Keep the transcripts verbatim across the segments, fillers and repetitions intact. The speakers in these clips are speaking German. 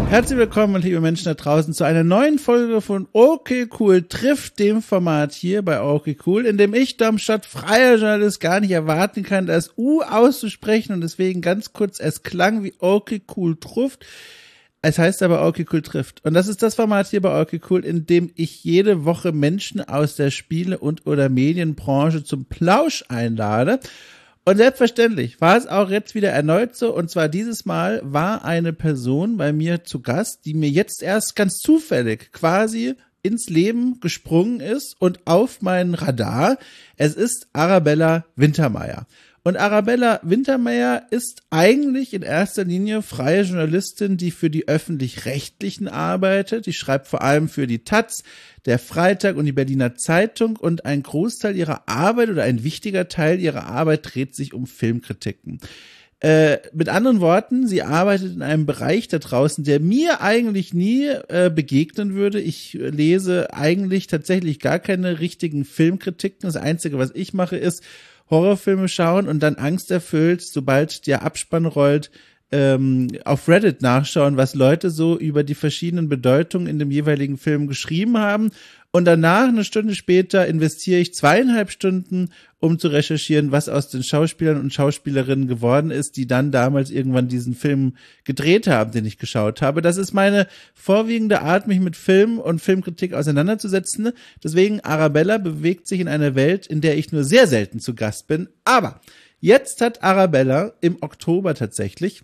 Herzlich willkommen, liebe Menschen da draußen, zu einer neuen Folge von Okay Cool trifft, dem Format hier bei Okay Cool, in dem ich, Darmstadt, freier Journalist, gar nicht erwarten kann, das U auszusprechen und deswegen ganz kurz, es klang wie Okay Cool trifft. Es heißt aber Okay Cool trifft. Und das ist das Format hier bei Okay Cool, in dem ich jede Woche Menschen aus der Spiele- und oder Medienbranche zum Plausch einlade. Und selbstverständlich war es auch jetzt wieder erneut so, und zwar dieses Mal war eine Person bei mir zu Gast, die mir jetzt erst ganz zufällig quasi ins Leben gesprungen ist und auf meinen Radar. Es ist Arabella Wintermeyer. Und Arabella Wintermeyer ist eigentlich in erster Linie freie Journalistin, die für die Öffentlich-Rechtlichen arbeitet. Die schreibt vor allem für die Taz, der Freitag und die Berliner Zeitung, und ein Großteil ihrer Arbeit oder ein wichtiger Teil ihrer Arbeit dreht sich um Filmkritiken. Äh, mit anderen Worten, sie arbeitet in einem Bereich da draußen, der mir eigentlich nie äh, begegnen würde. Ich lese eigentlich tatsächlich gar keine richtigen Filmkritiken. Das Einzige, was ich mache, ist Horrorfilme schauen und dann angsterfüllt, sobald der Abspann rollt, ähm, auf Reddit nachschauen, was Leute so über die verschiedenen Bedeutungen in dem jeweiligen Film geschrieben haben. Und danach, eine Stunde später, investiere ich zweieinhalb Stunden, um zu recherchieren, was aus den Schauspielern und Schauspielerinnen geworden ist, die dann damals irgendwann diesen Film gedreht haben, den ich geschaut habe. Das ist meine vorwiegende Art, mich mit Film und Filmkritik auseinanderzusetzen. Deswegen, Arabella bewegt sich in einer Welt, in der ich nur sehr selten zu Gast bin. Aber jetzt hat Arabella im Oktober tatsächlich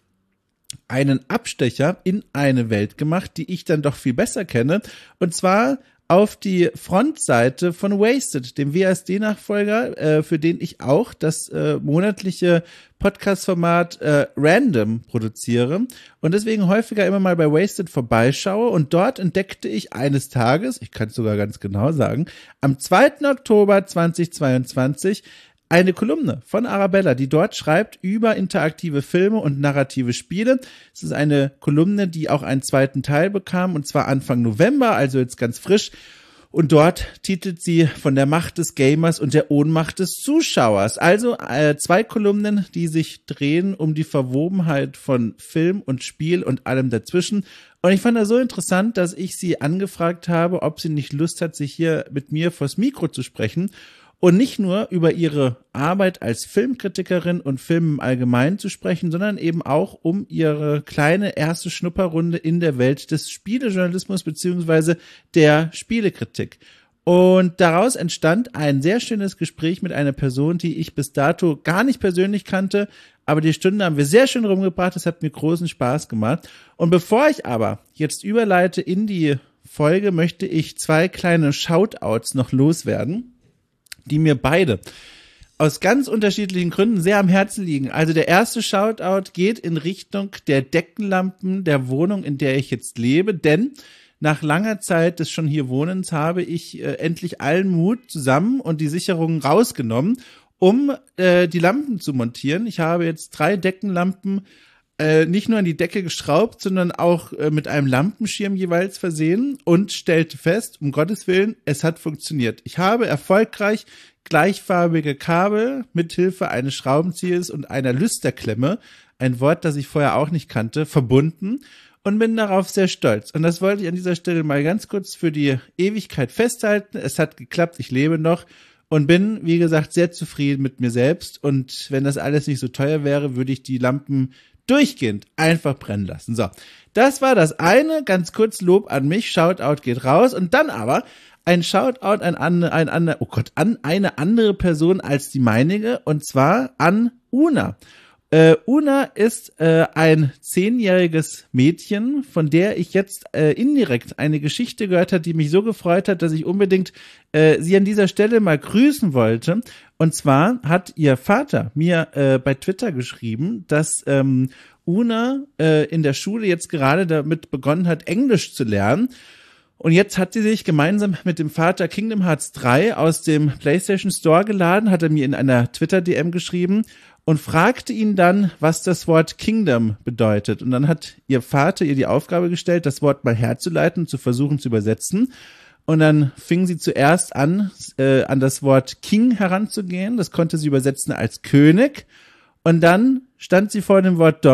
einen Abstecher in eine Welt gemacht, die ich dann doch viel besser kenne. Und zwar auf die Frontseite von Wasted, dem W A S D-Nachfolger, äh, für den ich auch das äh, monatliche Podcast-Format äh, Random produziere und deswegen häufiger immer mal bei Wasted vorbeischaue. Und dort entdeckte ich eines Tages, ich kann es sogar ganz genau sagen, am zweiten Oktober zweitausendzweiundzwanzig eine Kolumne von Arabella, die dort schreibt über interaktive Filme und narrative Spiele. Es ist eine Kolumne, die auch einen zweiten Teil bekam, und zwar Anfang November, also jetzt ganz frisch. Und dort titelt sie von der Macht des Gamers und der Ohnmacht des Zuschauers. Also äh, zwei Kolumnen, die sich drehen um die Verwobenheit von Film und Spiel und allem dazwischen. Und ich fand das so interessant, dass ich sie angefragt habe, ob sie nicht Lust hat, sich hier mit mir vors Mikro zu sprechen. Und nicht nur über ihre Arbeit als Filmkritikerin und Film im Allgemeinen zu sprechen, sondern eben auch um ihre kleine erste Schnupperrunde in der Welt des Spielejournalismus beziehungsweise der Spielekritik. Und daraus entstand ein sehr schönes Gespräch mit einer Person, die ich bis dato gar nicht persönlich kannte, aber die Stunde haben wir sehr schön rumgebracht, das hat mir großen Spaß gemacht. Und bevor ich aber jetzt überleite in die Folge, möchte ich zwei kleine Shoutouts noch loswerden, die mir beide aus ganz unterschiedlichen Gründen sehr am Herzen liegen. Also der erste Shoutout geht in Richtung der Deckenlampen der Wohnung, in der ich jetzt lebe, denn nach langer Zeit des schon hier Wohnens habe ich äh, endlich allen Mut zusammen und die Sicherungen rausgenommen, um äh, die Lampen zu montieren. Ich habe jetzt drei Deckenlampen äh, nicht nur an die Decke geschraubt, sondern auch äh, mit einem Lampenschirm jeweils versehen und stellte fest, um Gottes Willen, es hat funktioniert. Ich habe erfolgreich gleichfarbige Kabel mithilfe eines Schraubenziehes und einer Lüsterklemme, ein Wort, das ich vorher auch nicht kannte, verbunden und bin darauf sehr stolz. Und das wollte ich an dieser Stelle mal ganz kurz für die Ewigkeit festhalten. Es hat geklappt, ich lebe noch und bin, wie gesagt, sehr zufrieden mit mir selbst. Und wenn das alles nicht so teuer wäre, würde ich die Lampen durchgehend einfach brennen lassen. So, das war das eine. Ganz kurz Lob an mich. Shoutout geht raus. Und dann aber ein Shoutout an, an, ein, an, oh Gott, an eine andere Person als die meinige. Und zwar an Una. Äh, Una ist äh, ein zehnjähriges Mädchen, von der ich jetzt äh, indirekt eine Geschichte gehört habe, die mich so gefreut hat, dass ich unbedingt äh, sie an dieser Stelle mal grüßen wollte. Und zwar hat ihr Vater mir äh, bei Twitter geschrieben, dass ähm, Una äh, in der Schule jetzt gerade damit begonnen hat, Englisch zu lernen. Und jetzt hat sie sich gemeinsam mit dem Vater Kingdom Hearts drei aus dem PlayStation Store geladen, hat er mir in einer Twitter-D M geschrieben und fragte ihn dann, was das Wort Kingdom bedeutet. Und dann hat ihr Vater ihr die Aufgabe gestellt, das Wort mal herzuleiten und zu versuchen zu übersetzen. Und dann fing sie zuerst an, äh, an das Wort King heranzugehen. Das konnte sie übersetzen als König. Und dann stand sie vor dem Wort Dom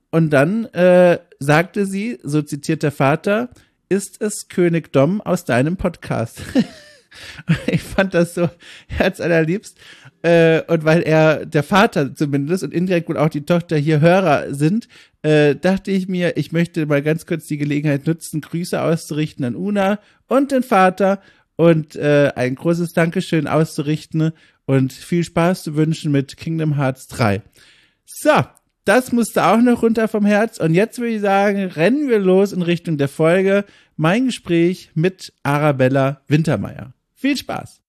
Und dann äh, sagte sie, so zitiert der Vater, ist es König Dom aus deinem Podcast? Ich fand das so herzallerliebst. Äh, und weil er, der Vater zumindest und indirekt wohl auch die Tochter hier Hörer sind, äh, dachte ich mir, ich möchte mal ganz kurz die Gelegenheit nutzen, Grüße auszurichten an Una und den Vater und äh, ein großes Dankeschön auszurichten und viel Spaß zu wünschen mit Kingdom Hearts drei. So, das musste auch noch runter vom Herz und jetzt würde ich sagen, rennen wir los in Richtung der Folge. Mein Gespräch mit Arabella Wintermeyer. Viel Spaß!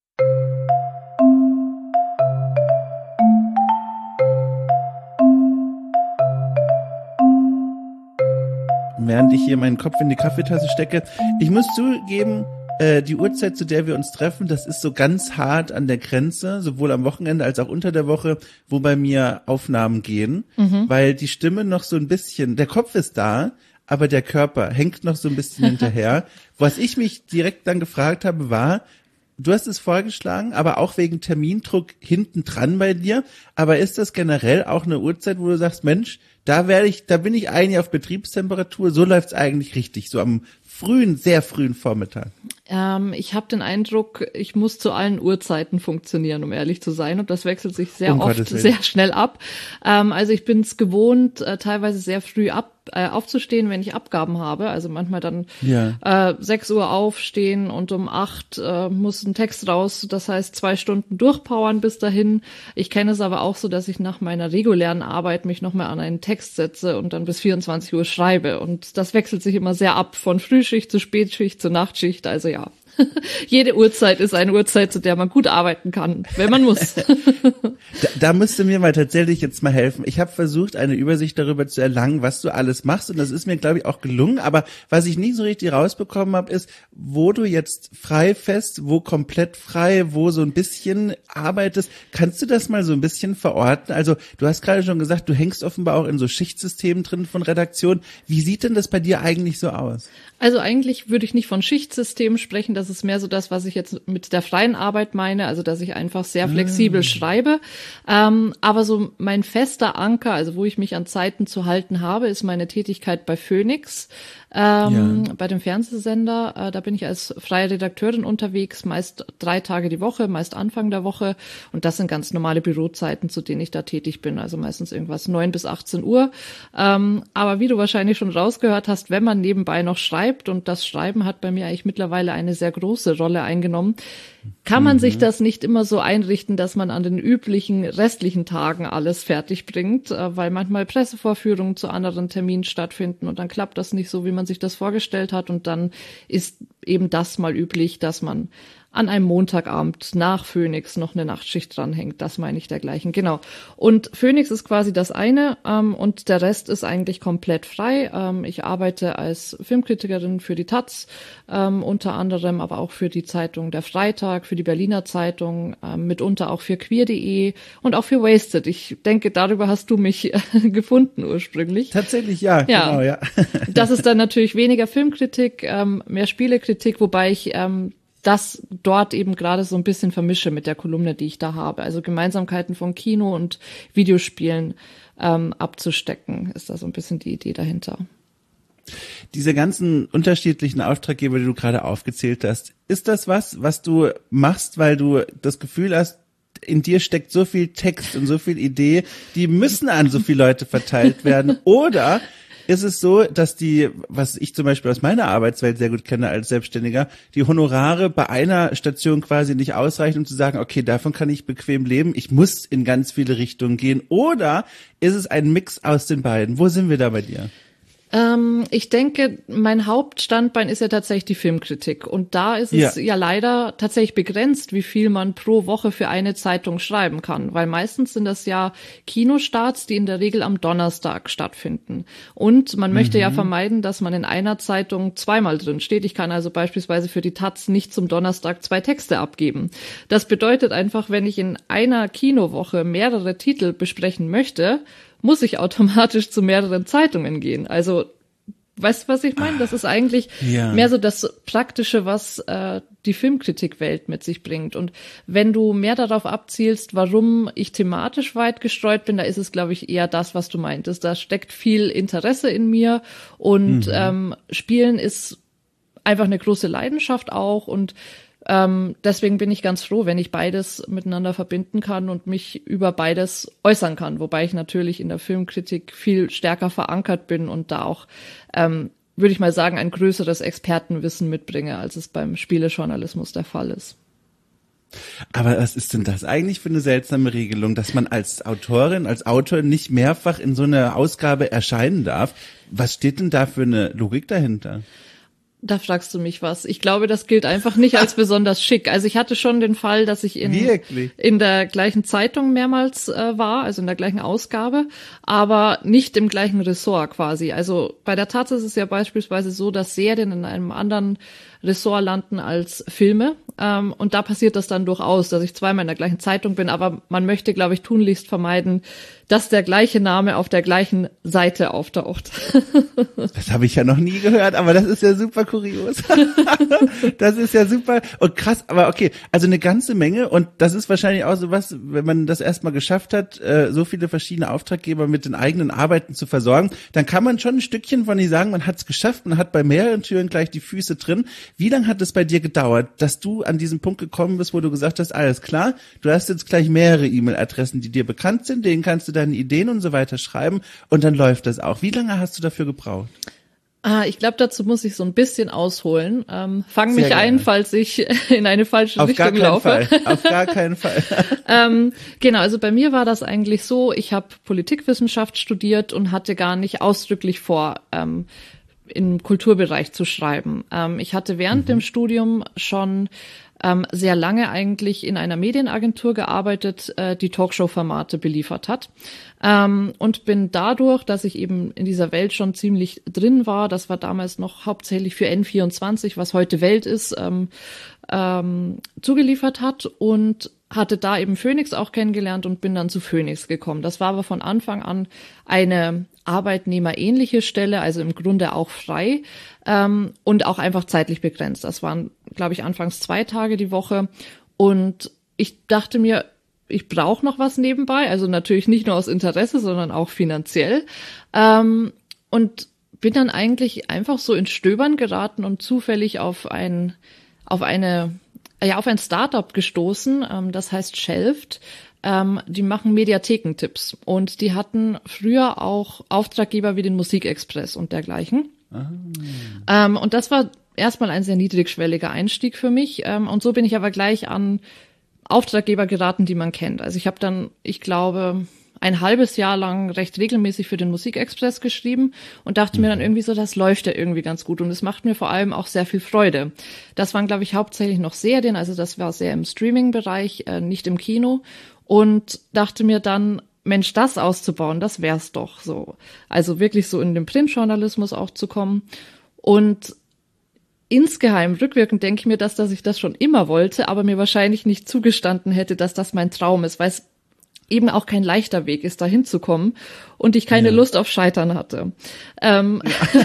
Während ich hier meinen Kopf in die Kaffeetasse stecke, ich muss zugeben, äh, die Uhrzeit, zu der wir uns treffen, das ist so ganz hart an der Grenze, sowohl am Wochenende als auch unter der Woche, wo bei mir Aufnahmen gehen, mhm. weil die Stimme noch so ein bisschen, der Kopf ist da, aber der Körper hängt noch so ein bisschen hinterher. Was ich mich direkt dann gefragt habe, war, du hast es vorgeschlagen, aber auch wegen Termindruck hinten dran bei dir. Aber ist das generell auch eine Uhrzeit, wo du sagst, Mensch, da werde ich, da bin ich eigentlich auf Betriebstemperatur, so läuft's eigentlich richtig, so am frühen, sehr frühen Vormittag? Ähm, ich habe den Eindruck, ich muss zu allen Uhrzeiten funktionieren, um ehrlich zu sein. Und das wechselt sich sehr um oft sehr schnell ab. Ähm, also ich bin es gewohnt, äh, teilweise sehr früh ab, äh, aufzustehen, wenn ich Abgaben habe. Also manchmal dann ja. äh, sechs Uhr aufstehen und um acht äh, muss ein Text raus. Das heißt, zwei Stunden durchpowern bis dahin. Ich kenne es aber auch so, dass ich nach meiner regulären Arbeit mich nochmal an einen Text setze und dann bis vierundzwanzig Uhr schreibe. Und das wechselt sich immer sehr ab, von Frühschicht zu Spätschicht zu Nachtschicht. Also ja. Jede Uhrzeit ist eine Uhrzeit, zu der man gut arbeiten kann, wenn man muss. da, da müsst ihr mir mal tatsächlich jetzt mal helfen. Ich habe versucht, eine Übersicht darüber zu erlangen, was du alles machst und das ist mir, glaube ich, auch gelungen. Aber was ich nie so richtig rausbekommen habe, ist, wo du jetzt frei fest, wo komplett frei, wo so ein bisschen arbeitest. Kannst du das mal so ein bisschen verorten? Also du hast gerade schon gesagt, du hängst offenbar auch in so Schichtsystemen drin von Redaktion. Wie sieht denn das bei dir eigentlich so aus? Also eigentlich würde ich nicht von Schichtsystemen sprechen, das ist mehr so das, was ich jetzt mit der freien Arbeit meine, also dass ich einfach sehr flexibel ah. schreibe. Ähm, aber so mein fester Anker, also wo ich mich an Zeiten zu halten habe, ist meine Tätigkeit bei Phoenix. Ähm, ja. Bei dem Fernsehsender, äh, da bin ich als freie Redakteurin unterwegs, meist drei Tage die Woche, meist Anfang der Woche und das sind ganz normale Bürozeiten, zu denen ich da tätig bin, also meistens irgendwas neun bis achtzehn Uhr. Ähm, aber wie du wahrscheinlich schon rausgehört hast, wenn man nebenbei noch schreibt und das Schreiben hat bei mir eigentlich mittlerweile eine sehr große Rolle eingenommen, kann man mhm. sich das nicht immer so einrichten, dass man an den üblichen restlichen Tagen alles fertig bringt, äh, weil manchmal Pressevorführungen zu anderen Terminen stattfinden und dann klappt das nicht so, wie man sich das vorgestellt hat und dann ist eben das mal üblich, dass man an einem Montagabend nach Phoenix noch eine Nachtschicht dranhängt. Das meine ich dergleichen, genau. Und Phoenix ist quasi das eine ähm, und der Rest ist eigentlich komplett frei. Ähm, ich arbeite als Filmkritikerin für die Taz, ähm, unter anderem aber auch für die Zeitung Der Freitag, für die Berliner Zeitung, ähm, mitunter auch für queer punkt de und auch für Wasted. Ich denke, darüber hast du mich äh, gefunden ursprünglich. Tatsächlich, ja, ja. Genau, ja. Das ist dann natürlich weniger Filmkritik, ähm, mehr Spielekritik, wobei ich ähm, das dort eben gerade so ein bisschen vermische mit der Kolumne, die ich da habe. Also Gemeinsamkeiten von Kino und Videospielen ähm, abzustecken, ist da so ein bisschen die Idee dahinter. Diese ganzen unterschiedlichen Auftraggeber, die du gerade aufgezählt hast, ist das was, was du machst, weil du das Gefühl hast, in dir steckt so viel Text und so viel Idee, die müssen an so viele Leute verteilt werden? Oder ist es so, dass die, was ich zum Beispiel aus meiner Arbeitswelt sehr gut kenne als Selbstständiger, die Honorare bei einer Station quasi nicht ausreichen, um zu sagen, okay, davon kann ich bequem leben, ich muss in ganz viele Richtungen gehen? Oder ist es ein Mix aus den beiden? Wo sind wir da bei dir? Ähm, ich denke, mein Hauptstandbein ist ja tatsächlich die Filmkritik. Und da ist es ja. ja leider tatsächlich begrenzt, wie viel man pro Woche für eine Zeitung schreiben kann. Weil meistens sind das ja Kinostarts, die in der Regel am Donnerstag stattfinden. Und man mhm. möchte ja vermeiden, dass man in einer Zeitung zweimal drin steht. Ich kann also beispielsweise für die Taz nicht zum Donnerstag zwei Texte abgeben. Das bedeutet einfach, wenn ich in einer Kinowoche mehrere Titel besprechen möchte, muss ich automatisch zu mehreren Zeitungen gehen. Also Weißt du, was ich meine? Das ist eigentlich ja. mehr so das Praktische, was äh, die Filmkritikwelt mit sich bringt. Und wenn du mehr darauf abzielst, warum ich thematisch weit gestreut bin, da ist es, glaube ich, eher das, was du meintest. Da steckt viel Interesse in mir und mhm. ähm, Spielen ist einfach eine große Leidenschaft auch und ähm, deswegen bin ich ganz froh, wenn ich beides miteinander verbinden kann und mich über beides äußern kann, wobei ich natürlich in der Filmkritik viel stärker verankert bin und da auch, ähm, würde ich mal sagen, ein größeres Expertenwissen mitbringe, als es beim Spielejournalismus der Fall ist. Aber was ist denn das eigentlich für eine seltsame Regelung, dass man als Autorin, als Autor nicht mehrfach in so einer Ausgabe erscheinen darf? Was steht denn da für eine Logik dahinter? Da fragst du mich was. Ich glaube, das gilt einfach nicht als besonders schick. Also ich hatte schon den Fall, dass ich in, in der gleichen Zeitung mehrmals äh, war, also in der gleichen Ausgabe, aber nicht im gleichen Ressort quasi. Also bei der Taz ist es ja beispielsweise so, dass Serien in einem anderen Ressort landen als Filme. Ähm, und da passiert das dann durchaus, dass ich zweimal in der gleichen Zeitung bin, aber man möchte, glaube ich, tunlichst vermeiden, dass der gleiche Name auf der gleichen Seite auftaucht. Das habe ich ja noch nie gehört, aber das ist ja super kurios. Das ist ja super und krass, aber okay, also eine ganze Menge und das ist wahrscheinlich auch so was, wenn man das erstmal geschafft hat, so viele verschiedene Auftraggeber mit den eigenen Arbeiten zu versorgen, dann kann man schon ein Stückchen von dir sagen, man hat es geschafft, man hat bei mehreren Türen gleich die Füße drin. Wie lange hat es bei dir gedauert, dass du an diesen Punkt gekommen bist, wo du gesagt hast, alles klar, du hast jetzt gleich mehrere E-Mail-Adressen, die dir bekannt sind, denen kannst du deine Ideen und so weiter schreiben und dann läuft das auch. Wie lange hast du dafür gebraucht? Ah, ich glaube, dazu muss ich so ein bisschen ausholen. Ähm, fang mich ein, falls ich in eine falsche Auf Richtung gar laufe. Fall. Auf gar keinen Fall. ähm, genau, also bei mir war das eigentlich so, ich habe Politikwissenschaft studiert und hatte gar nicht ausdrücklich vor, ähm, im Kulturbereich zu schreiben. Ähm, ich hatte während mhm. dem Studium schon ähm, sehr lange eigentlich in einer Medienagentur gearbeitet, äh, die Talkshow-Formate beliefert hat. Ähm, und bin dadurch, dass ich eben in dieser Welt schon ziemlich drin war, das war damals noch hauptsächlich für N vierundzwanzig, was heute Welt ist, ähm, ähm, zugeliefert hat und hatte da eben Phoenix auch kennengelernt und bin dann zu Phoenix gekommen. Das war aber von Anfang an eine arbeitnehmerähnliche Stelle, also im Grunde auch frei ähm, und auch einfach zeitlich begrenzt. Das waren, glaube ich, anfangs zwei Tage die Woche und ich dachte mir, ich brauche noch was nebenbei, also natürlich nicht nur aus Interesse, sondern auch finanziell ähm, und bin dann eigentlich einfach so ins Stöbern geraten und zufällig auf ein auf eine ja auf ein Startup gestoßen, ähm, das heißt Shelft. Ähm, die machen Mediathekentipps und die hatten früher auch Auftraggeber wie den Musikexpress und dergleichen. Ah. Ähm, und das war erstmal ein sehr niedrigschwelliger Einstieg für mich. Ähm, und so bin ich aber gleich an Auftraggeber geraten, die man kennt. Also ich habe dann, ich glaube, ein halbes Jahr lang recht regelmäßig für den Musikexpress geschrieben und dachte mhm. mir dann irgendwie so, das läuft ja irgendwie ganz gut und es macht mir vor allem auch sehr viel Freude. Das waren, glaube ich, hauptsächlich noch Serien, also das war sehr im Streaming-Bereich, äh, nicht im Kino. Und dachte mir dann, Mensch, das auszubauen, das wär's doch so. Also wirklich so in den Printjournalismus auch zu kommen. Und insgeheim, rückwirkend denke ich mir, dass, dass ich das schon immer wollte, aber mir wahrscheinlich nicht zugestanden hätte, dass das mein Traum ist, weil es eben auch kein leichter Weg ist, da hinzukommen und ich keine ja. Lust auf Scheitern hatte. Ähm, ja.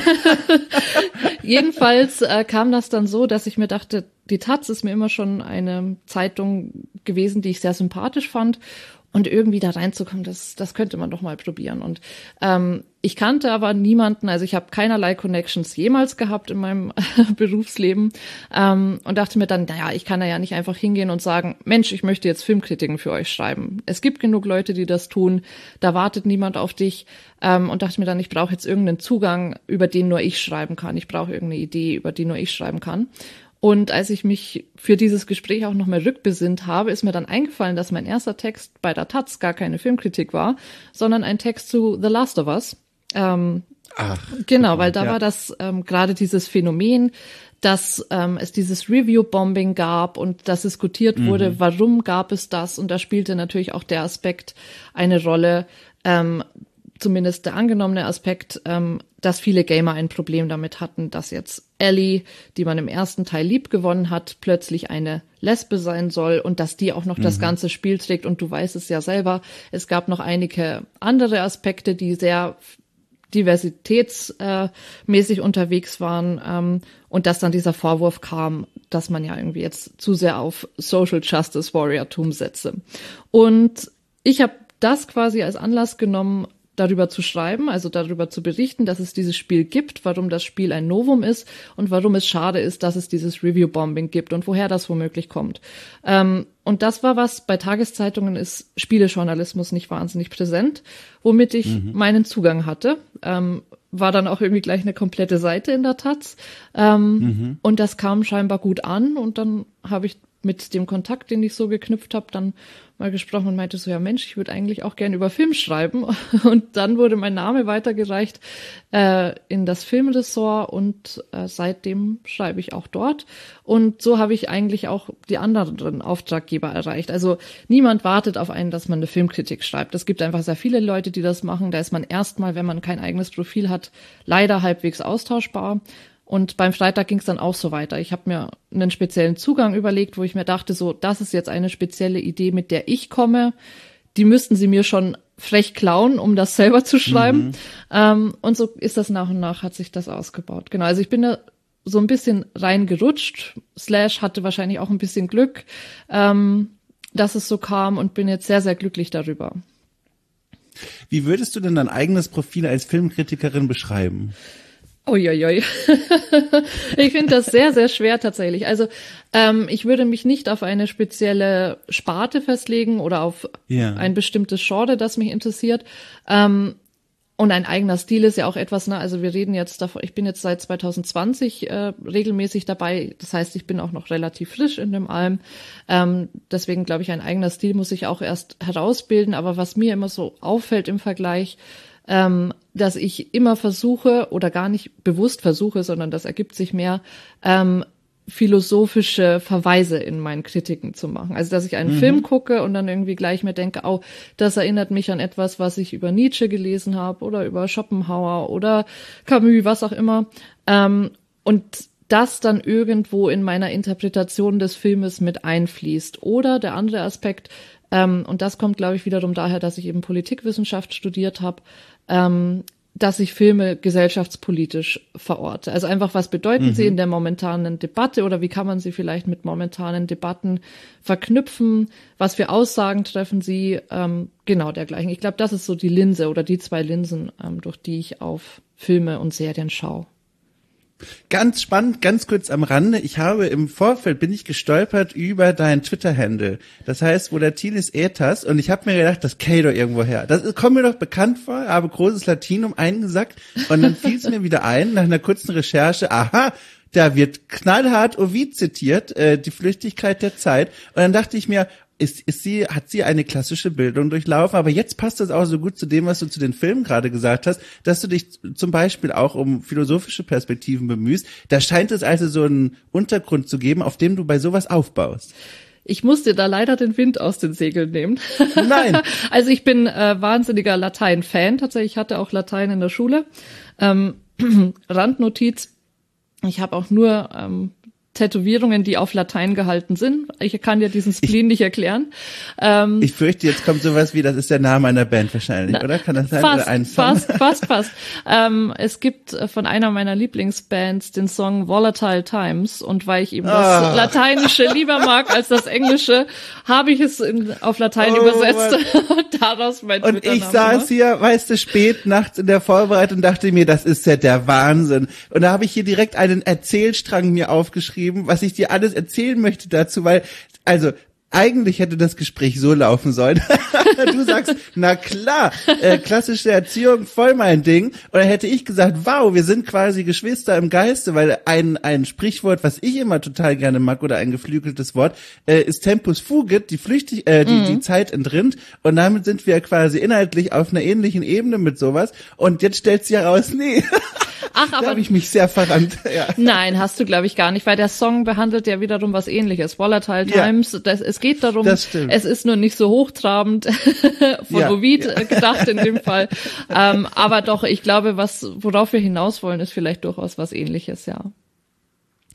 Jedenfalls äh, kam das dann so, dass ich mir dachte, die Taz ist mir immer schon eine Zeitung gewesen, die ich sehr sympathisch fand. Und irgendwie da reinzukommen, das, das könnte man doch mal probieren. Und ähm, ich kannte aber niemanden, also ich habe keinerlei Connections jemals gehabt in meinem Berufsleben ähm, und dachte mir dann, naja, ich kann da ja nicht einfach hingehen und sagen, Mensch, ich möchte jetzt Filmkritiken für euch schreiben. Es gibt genug Leute, die das tun, da wartet niemand auf dich ähm, und dachte mir dann, ich brauche jetzt irgendeinen Zugang, über den nur ich schreiben kann. Ich brauche irgendeine Idee, über die nur ich schreiben kann. Und als ich mich für dieses Gespräch auch noch mal rückbesinnt habe, ist mir dann eingefallen, dass mein erster Text bei der Taz gar keine Filmkritik war, sondern ein Text zu The Last of Us. Ähm, Ach, genau, weil da ja. war das ähm, gerade dieses Phänomen, dass ähm, es dieses Review-Bombing gab und dass diskutiert mhm. wurde, warum gab es das? Und da spielte natürlich auch der Aspekt eine Rolle, ähm, zumindest der angenommene Aspekt, ähm, dass viele Gamer ein Problem damit hatten, dass jetzt Ellie, die man im ersten Teil lieb gewonnen hat, plötzlich eine Lesbe sein soll und dass die auch noch mhm. das ganze Spiel trägt. Und du weißt es ja selber, es gab noch einige andere Aspekte, die sehr, diversitätsmäßig äh, unterwegs waren ähm, und dass dann dieser Vorwurf kam, dass man ja irgendwie jetzt zu sehr auf Social Justice Warrior-Tum setze. Und ich habe das quasi als Anlass genommen, darüber zu schreiben, also darüber zu berichten, dass es dieses Spiel gibt, warum das Spiel ein Novum ist und warum es schade ist, dass es dieses Review-Bombing gibt und woher das womöglich kommt. Ähm, und das war was, bei Tageszeitungen ist Spielejournalismus nicht wahnsinnig präsent, womit ich mhm. meinen Zugang hatte. Ähm, war dann auch irgendwie gleich eine komplette Seite in der Taz. Ähm, mhm. Und das kam scheinbar gut an und dann habe ich mit dem Kontakt, den ich so geknüpft habe, dann mal gesprochen und meinte so, ja Mensch, ich würde eigentlich auch gerne über Film schreiben. Und dann wurde mein Name weitergereicht äh, in das Filmressort und äh, seitdem schreibe ich auch dort. Und so habe ich eigentlich auch die anderen Auftraggeber erreicht. Also niemand wartet auf einen, dass man eine Filmkritik schreibt. Es gibt einfach sehr viele Leute, die das machen. Da ist man erstmal, wenn man kein eigenes Profil hat, leider halbwegs austauschbar. Und beim Freitag ging es dann auch so weiter. Ich habe mir einen speziellen Zugang überlegt, wo ich mir dachte, so, das ist jetzt eine spezielle Idee, mit der ich komme. Die müssten sie mir schon frech klauen, um das selber zu schreiben. Mhm. Ähm, und so ist das nach und nach, hat sich das ausgebaut. Genau, also ich bin da so ein bisschen reingerutscht. Slash hatte wahrscheinlich auch ein bisschen Glück, ähm, dass es so kam und bin jetzt sehr, sehr glücklich darüber. Wie würdest du denn dein eigenes Profil als Filmkritikerin beschreiben? Uiuiui. Ich finde das sehr, sehr schwer tatsächlich. Also ähm, ich würde mich nicht auf eine spezielle Sparte festlegen oder auf yeah. ein bestimmtes Genre, das mich interessiert. Ähm, und ein eigener Stil ist ja auch etwas, ne, also wir reden jetzt davon, ich bin jetzt seit zwanzig zwanzig äh, regelmäßig dabei. Das heißt, ich bin auch noch relativ frisch in dem allem. Ähm, deswegen glaube ich, ein eigener Stil muss sich auch erst herausbilden. Aber was mir immer so auffällt im Vergleich, ähm, dass ich immer versuche oder gar nicht bewusst versuche, sondern das ergibt sich mehr, ähm, philosophische Verweise in meinen Kritiken zu machen. Also, dass ich einen mhm. Film gucke und dann irgendwie gleich mir denke, oh, das erinnert mich an etwas, was ich über Nietzsche gelesen habe oder über Schopenhauer oder Camus, was auch immer. Ähm, und das dann irgendwo in meiner Interpretation des Filmes mit einfließt. Oder der andere Aspekt, ähm, und das kommt, glaube ich, wiederum daher, dass ich eben Politikwissenschaft studiert habe, ähm, dass ich Filme gesellschaftspolitisch verorte. Also einfach, was bedeuten mhm. sie in der momentanen Debatte oder wie kann man sie vielleicht mit momentanen Debatten verknüpfen? Was für Aussagen treffen sie? Ähm, genau dergleichen. Ich glaube, das ist so die Linse oder die zwei Linsen, ähm, durch die ich auf Filme und Serien schaue. Ganz spannend, ganz kurz am Rande. Ich habe im Vorfeld, bin ich gestolpert über dein Twitter-Handle. Das heißt, Volatilis Aetas. Und ich habe mir gedacht, das käme doch irgendwo her. Das kommt mir doch bekannt vor, habe großes Latinum eingesackt. Und dann fiel es mir wieder ein, nach einer kurzen Recherche, aha, da wird knallhart Ovid zitiert, äh, die Flüchtigkeit der Zeit. Und dann dachte ich mir, Ist, ist sie, hat sie eine klassische Bildung durchlaufen, aber jetzt passt das auch so gut zu dem, was du zu den Filmen gerade gesagt hast, dass du dich zum Beispiel auch um philosophische Perspektiven bemühst. Da scheint es also so einen Untergrund zu geben, auf dem du bei sowas aufbaust. Ich musste da leider den Wind aus den Segeln nehmen. Nein. Also ich bin äh, wahnsinniger Latein-Fan, tatsächlich. Ich hatte auch Latein in der Schule. Ähm, Randnotiz, ich habe auch nur ähm, Tätowierungen, die auf Latein gehalten sind. Ich kann dir diesen Spleen ich, nicht erklären. Ähm, ich fürchte, jetzt kommt sowas wie, das ist der Name einer Band wahrscheinlich, na, oder? Kann das sein? Fast, oder ein Song? fast, fast, fast. ähm, es gibt von einer meiner Lieblingsbands den Song Volatile Times und weil ich eben das oh. Lateinische lieber mag als das Englische, habe ich es in, auf Latein oh, übersetzt und daraus mein Und ich saß hier, weißt du, spät nachts in der Vorbereitung und dachte mir, das ist ja der Wahnsinn. Und da habe ich hier direkt einen Erzählstrang mir aufgeschrieben, was ich dir alles erzählen möchte dazu, weil, also, eigentlich hätte das Gespräch so laufen sollen. Du sagst, na klar, äh, klassische Erziehung, voll mein Ding. Und dann hätte ich gesagt, wow, wir sind quasi Geschwister im Geiste, weil ein ein Sprichwort, was ich immer total gerne mag, oder ein geflügeltes Wort, äh, ist Tempus fugit, die Flüchtig, äh, die, mhm. die Zeit entrinnt. Und damit sind wir quasi inhaltlich auf einer ähnlichen Ebene mit sowas. Und jetzt stellt sich heraus, nee. Ach, aber da habe ich mich sehr verrannt. Ja. Nein, hast du, glaube ich, gar nicht, weil der Song behandelt ja wiederum was Ähnliches. Volatile Times, ja, das, es geht darum, es ist nur nicht so hochtrabend von ja, Ovid ja. gedacht in dem Fall. ähm, aber doch, ich glaube, was worauf wir hinaus wollen, ist vielleicht durchaus was Ähnliches, ja.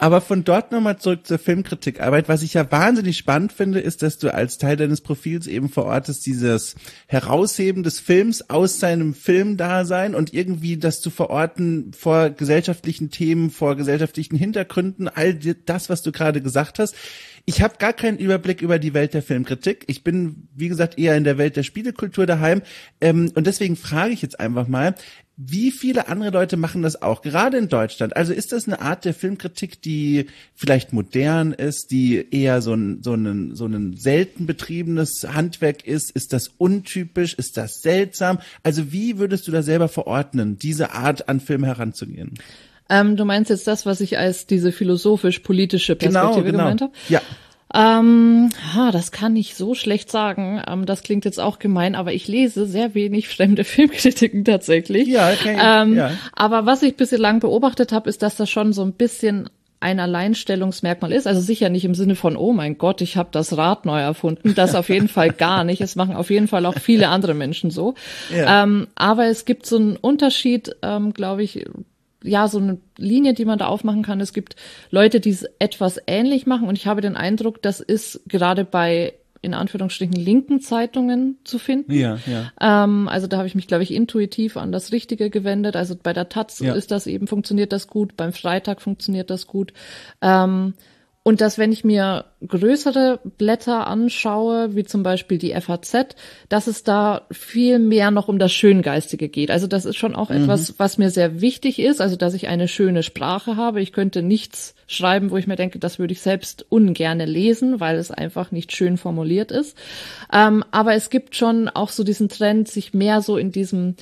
Aber von dort nochmal zurück zur Filmkritikarbeit. Was ich ja wahnsinnig spannend finde, ist, dass du als Teil deines Profils eben verortest, dieses Herausheben des Films aus seinem Filmdasein und irgendwie das zu verorten vor gesellschaftlichen Themen, vor gesellschaftlichen Hintergründen, all das, was du gerade gesagt hast. Ich habe gar keinen Überblick über die Welt der Filmkritik. Ich bin, wie gesagt, eher in der Welt der Spielekultur daheim. Ähm, und deswegen frage ich jetzt einfach mal, wie viele andere Leute machen das auch, gerade in Deutschland? Also ist das eine Art der Filmkritik, die vielleicht modern ist, die eher so ein, so ein, so ein selten betriebenes Handwerk ist? Ist das untypisch? Ist das seltsam? Also wie würdest du da selber verordnen, diese Art an Film heranzugehen? Ähm, du meinst jetzt das, was ich als diese philosophisch-politische Perspektive genau, genau. gemeint habe? Ja. Ähm, ha, das kann ich so schlecht sagen. Ähm, das klingt jetzt auch gemein, aber ich lese sehr wenig fremde Filmkritiken tatsächlich. Ja, okay. Ähm, ja. Aber was ich bislang beobachtet habe, ist, dass das schon so ein bisschen ein Alleinstellungsmerkmal ist. Also sicher nicht im Sinne von, oh mein Gott, ich habe das Rad neu erfunden. Das auf jeden Fall gar nicht. Es machen auf jeden Fall auch viele andere Menschen so. Ja. Ähm, aber es gibt so einen Unterschied, ähm, glaube ich, ja, so eine Linie, die man da aufmachen kann. Es gibt Leute, die es etwas ähnlich machen und ich habe den Eindruck, das ist gerade bei, in Anführungsstrichen, linken Zeitungen zu finden. Ja, ja. Ähm, also da habe ich mich, glaube ich, intuitiv an das Richtige gewendet. Also bei der Taz ja. ist das eben, funktioniert das gut, beim Freitag funktioniert das gut. Ähm, Und dass, wenn ich mir größere Blätter anschaue, wie zum Beispiel die F A Z, dass es da viel mehr noch um das Schöngeistige geht. Also das ist schon auch mhm. etwas, was mir sehr wichtig ist, also dass ich eine schöne Sprache habe. Ich könnte nichts schreiben, wo ich mir denke, das würde ich selbst ungerne lesen, weil es einfach nicht schön formuliert ist. Ähm, aber es gibt schon auch so diesen Trend, sich mehr so in diesem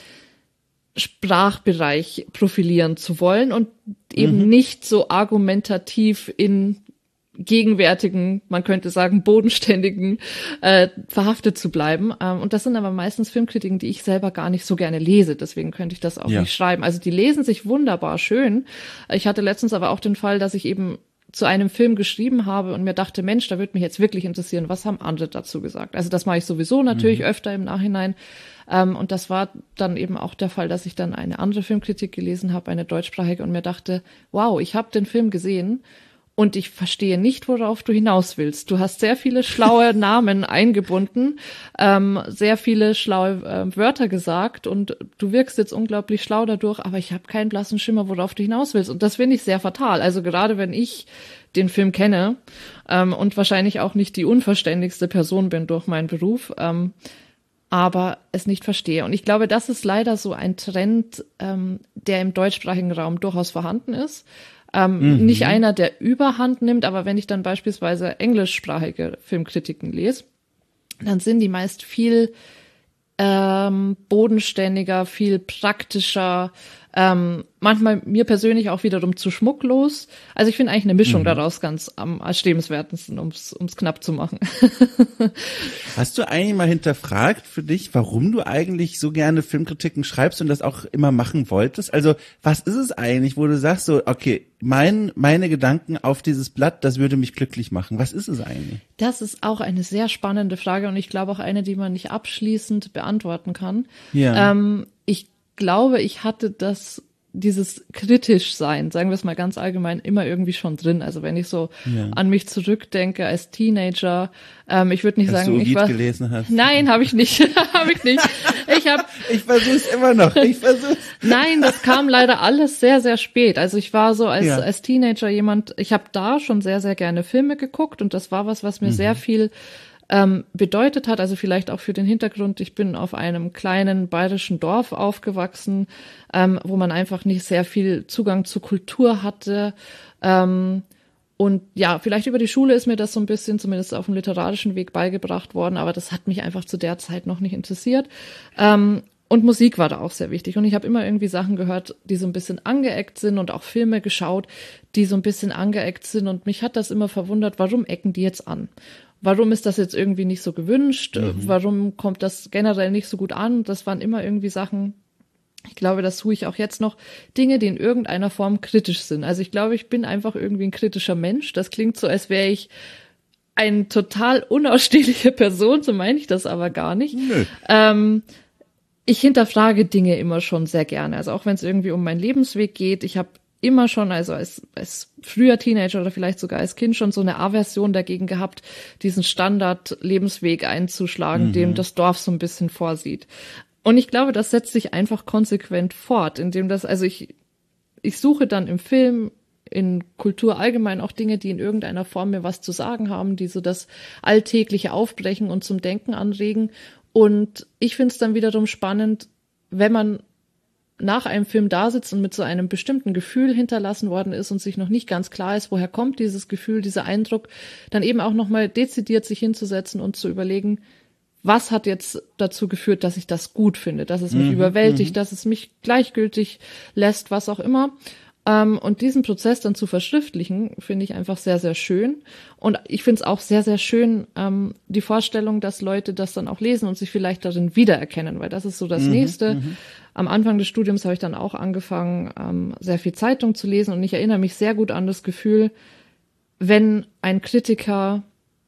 Sprachbereich profilieren zu wollen und eben mhm. nicht so argumentativ in gegenwärtigen, man könnte sagen, bodenständigen äh, verhaftet zu bleiben. Ähm, und das sind aber meistens Filmkritiken, die ich selber gar nicht so gerne lese. Deswegen könnte ich das auch ja. nicht schreiben. Also die lesen sich wunderbar schön. Ich hatte letztens aber auch den Fall, dass ich eben zu einem Film geschrieben habe und mir dachte, Mensch, da würde mich jetzt wirklich interessieren, was haben andere dazu gesagt? Also das mache ich sowieso natürlich mhm. öfter im Nachhinein. Ähm, und das war dann eben auch der Fall, dass ich dann eine andere Filmkritik gelesen habe, eine deutschsprachige, und mir dachte, wow, ich habe den Film gesehen und ich verstehe nicht, worauf du hinaus willst. Du hast sehr viele schlaue Namen eingebunden, ähm, sehr viele schlaue äh, Wörter gesagt und du wirkst jetzt unglaublich schlau dadurch, aber ich habe keinen blassen Schimmer, worauf du hinaus willst. Und das finde ich sehr fatal. Also gerade wenn ich den Film kenne ähm, und wahrscheinlich auch nicht die unverständigste Person bin durch meinen Beruf, ähm, aber es nicht verstehe. Und ich glaube, das ist leider so ein Trend, ähm, der im deutschsprachigen Raum durchaus vorhanden ist. Ähm, mhm. Nicht einer, der Überhand nimmt, aber wenn ich dann beispielsweise englischsprachige Filmkritiken lese, dann sind die meist viel ähm, bodenständiger, viel praktischer, ähm, manchmal mir persönlich auch wiederum zu schmucklos. Also ich finde eigentlich eine Mischung mhm. daraus ganz am erstrebenswertesten, ums ums knapp zu machen. Hast du eigentlich mal hinterfragt für dich, warum du eigentlich so gerne Filmkritiken schreibst und das auch immer machen wolltest? Also was ist es eigentlich, wo du sagst so, okay, mein meine Gedanken auf dieses Blatt, das würde mich glücklich machen. Was ist es eigentlich? Das ist auch eine sehr spannende Frage und ich glaube auch eine, die man nicht abschließend beantworten kann. Ja. Ähm, ich glaube, ich hatte das, dieses kritisch sein, sagen wir es mal ganz allgemein, immer irgendwie schon drin. Also wenn ich so ja. an mich zurückdenke als Teenager, ähm, ich würde nicht Dass sagen, du ich war gelesen hast. Nein, habe ich nicht, habe ich nicht. Ich habe Ich versuch's immer noch. Ich versuch's. Nein, das kam leider alles sehr sehr spät. Also ich war so als ja. als Teenager jemand, ich habe da schon sehr sehr gerne Filme geguckt und das war was, was mir mhm. sehr viel Ähm, bedeutet hat, also vielleicht auch für den Hintergrund, ich bin auf einem kleinen bayerischen Dorf aufgewachsen, ähm, wo man einfach nicht sehr viel Zugang zur Kultur hatte. Ähm, und ja, vielleicht über die Schule ist mir das so ein bisschen, zumindest auf dem literarischen Weg, beigebracht worden, aber das hat mich einfach zu der Zeit noch nicht interessiert. Ähm, und Musik war da auch sehr wichtig. Und ich habe immer irgendwie Sachen gehört, die so ein bisschen angeeckt sind und auch Filme geschaut, die so ein bisschen angeeckt sind. Und mich hat das immer verwundert, warum ecken die jetzt an? Warum ist das jetzt irgendwie nicht so gewünscht? Mhm. Warum kommt das generell nicht so gut an? Das waren immer irgendwie Sachen, ich glaube, das tue ich auch jetzt noch, Dinge, die in irgendeiner Form kritisch sind. Also ich glaube, ich bin einfach irgendwie ein kritischer Mensch. Das klingt so, als wäre ich eine total unausstehliche Person, so meine ich das aber gar nicht. Nö. Ähm, ich hinterfrage Dinge immer schon sehr gerne. Also auch wenn es irgendwie um meinen Lebensweg geht, ich habe immer schon, also als, als früher Teenager oder vielleicht sogar als Kind schon so eine Aversion dagegen gehabt, diesen Standard-Lebensweg einzuschlagen, mhm. dem das Dorf so ein bisschen vorsieht. Und ich glaube, das setzt sich einfach konsequent fort, indem das, also ich, ich suche dann im Film, in Kultur allgemein auch Dinge, die in irgendeiner Form mir was zu sagen haben, die so das Alltägliche aufbrechen und zum Denken anregen. Und ich finde es dann wiederum spannend, wenn man nach einem Film da sitzt und mit so einem bestimmten Gefühl hinterlassen worden ist und sich noch nicht ganz klar ist, woher kommt dieses Gefühl, dieser Eindruck, dann eben auch nochmal dezidiert sich hinzusetzen und zu überlegen, was hat jetzt dazu geführt, dass ich das gut finde, dass es mich mhm, überwältigt, dass es mich gleichgültig lässt, was auch immer. Ähm, und diesen Prozess dann zu verschriftlichen, finde ich einfach sehr, sehr schön. Und ich finde es auch sehr, sehr schön, ähm, die Vorstellung, dass Leute das dann auch lesen und sich vielleicht darin wiedererkennen, weil das ist so das mhm, Nächste. Mhm. Am Anfang des Studiums habe ich dann auch angefangen, ähm, sehr viel Zeitung zu lesen und ich erinnere mich sehr gut an das Gefühl, wenn ein Kritiker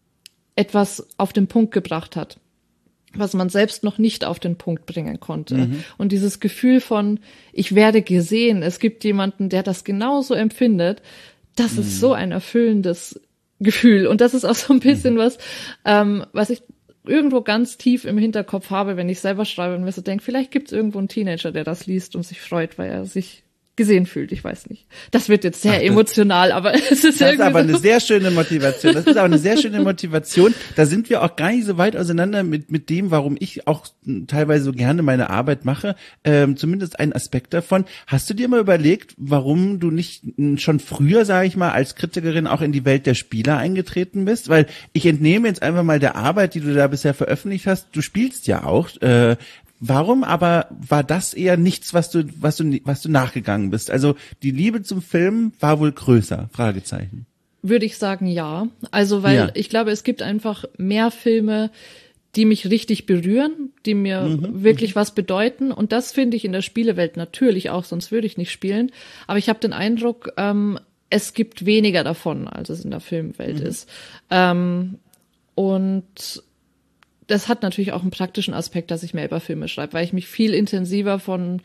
etwas auf den Punkt gebracht hat, was man selbst noch nicht auf den Punkt bringen konnte. Mhm. Und dieses Gefühl von, ich werde gesehen, es gibt jemanden, der das genauso empfindet, das mhm. ist so ein erfüllendes Gefühl. Und das ist auch so ein bisschen mhm. was, ähm, was ich irgendwo ganz tief im Hinterkopf habe, wenn ich selber schreibe und mir so denke, vielleicht gibt es irgendwo einen Teenager, der das liest und sich freut, weil er sich gesehen fühlt, ich weiß nicht. Das wird jetzt sehr Ach, das, emotional, aber es ist Das ist aber so. eine sehr schöne Motivation. Das ist aber eine sehr schöne Motivation. Da sind wir auch gar nicht so weit auseinander mit mit dem, warum ich auch teilweise so gerne meine Arbeit mache. Ähm, zumindest ein Aspekt davon. Hast du dir mal überlegt, warum du nicht schon früher, sage ich mal, als Kritikerin auch in die Welt der Spieler eingetreten bist? Weil ich entnehme jetzt einfach mal der Arbeit, die du da bisher veröffentlicht hast. Du spielst ja auch. Äh, Warum aber war das eher nichts, was du, was du, was du nachgegangen bist? Also die Liebe zum Film war wohl größer? Fragezeichen. Würde ich sagen, ja. Also weil ja. ich glaube, es gibt einfach mehr Filme, die mich richtig berühren, die mir mhm. wirklich was bedeuten. Und das finde ich in der Spielewelt natürlich auch, sonst würde ich nicht spielen. Aber ich habe den Eindruck, ähm, es gibt weniger davon, als es in der Filmwelt mhm. ist. Ähm, und das hat natürlich auch einen praktischen Aspekt, dass ich mehr über Filme schreibe, weil ich mich viel intensiver von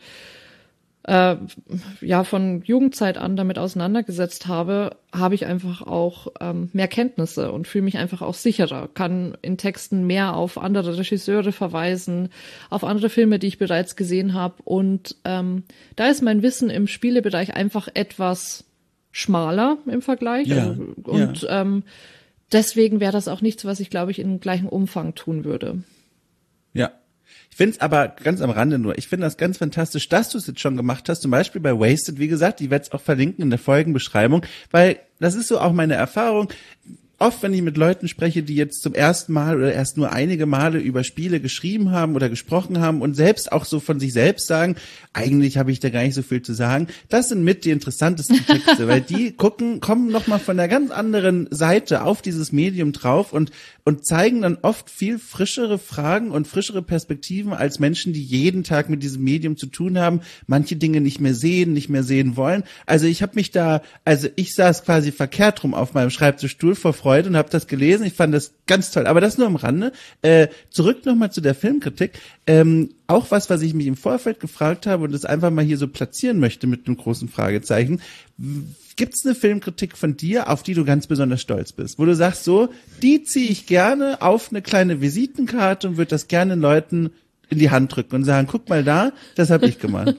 äh, ja von Jugendzeit an damit auseinandergesetzt habe, habe ich einfach auch ähm, mehr Kenntnisse und fühle mich einfach auch sicherer, kann in Texten mehr auf andere Regisseure verweisen, auf andere Filme, die ich bereits gesehen habe. Und ähm, da ist mein Wissen im Spielebereich einfach etwas schmaler im Vergleich. Ja, also, und ja. ähm, Deswegen wäre das auch nichts, was ich, glaube ich, in gleichem Umfang tun würde. Ja. Ich finde es aber ganz am Rande nur, ich finde das ganz fantastisch, dass du es jetzt schon gemacht hast, zum Beispiel bei Wasted, wie gesagt, ich werde es auch verlinken in der Folgenbeschreibung, weil das ist so auch meine Erfahrung. Oft, wenn ich mit Leuten spreche, die jetzt zum ersten Mal oder erst nur einige Male über Spiele geschrieben haben oder gesprochen haben und selbst auch so von sich selbst sagen, eigentlich habe ich da gar nicht so viel zu sagen, das sind mit die interessantesten Texte, weil die gucken, kommen nochmal von einer ganz anderen Seite auf dieses Medium drauf und und zeigen dann oft viel frischere Fragen und frischere Perspektiven als Menschen, die jeden Tag mit diesem Medium zu tun haben, manche Dinge nicht mehr sehen, nicht mehr sehen wollen. Also ich habe mich da, also ich saß quasi verkehrt rum auf meinem Schreibtischstuhl vor Freude und habe das gelesen. Ich fand das ganz toll. Aber das nur am Rande. Äh, zurück nochmal zu der Filmkritik. Ähm, auch was, was ich mich im Vorfeld gefragt habe und das einfach mal hier so platzieren möchte mit einem großen Fragezeichen. Gibt's eine Filmkritik von dir, auf die du ganz besonders stolz bist? Wo du sagst so, die ziehe ich gerne auf eine kleine Visitenkarte und würde das gerne Leuten in die Hand drücken und sagen, guck mal da, das habe ich gemacht.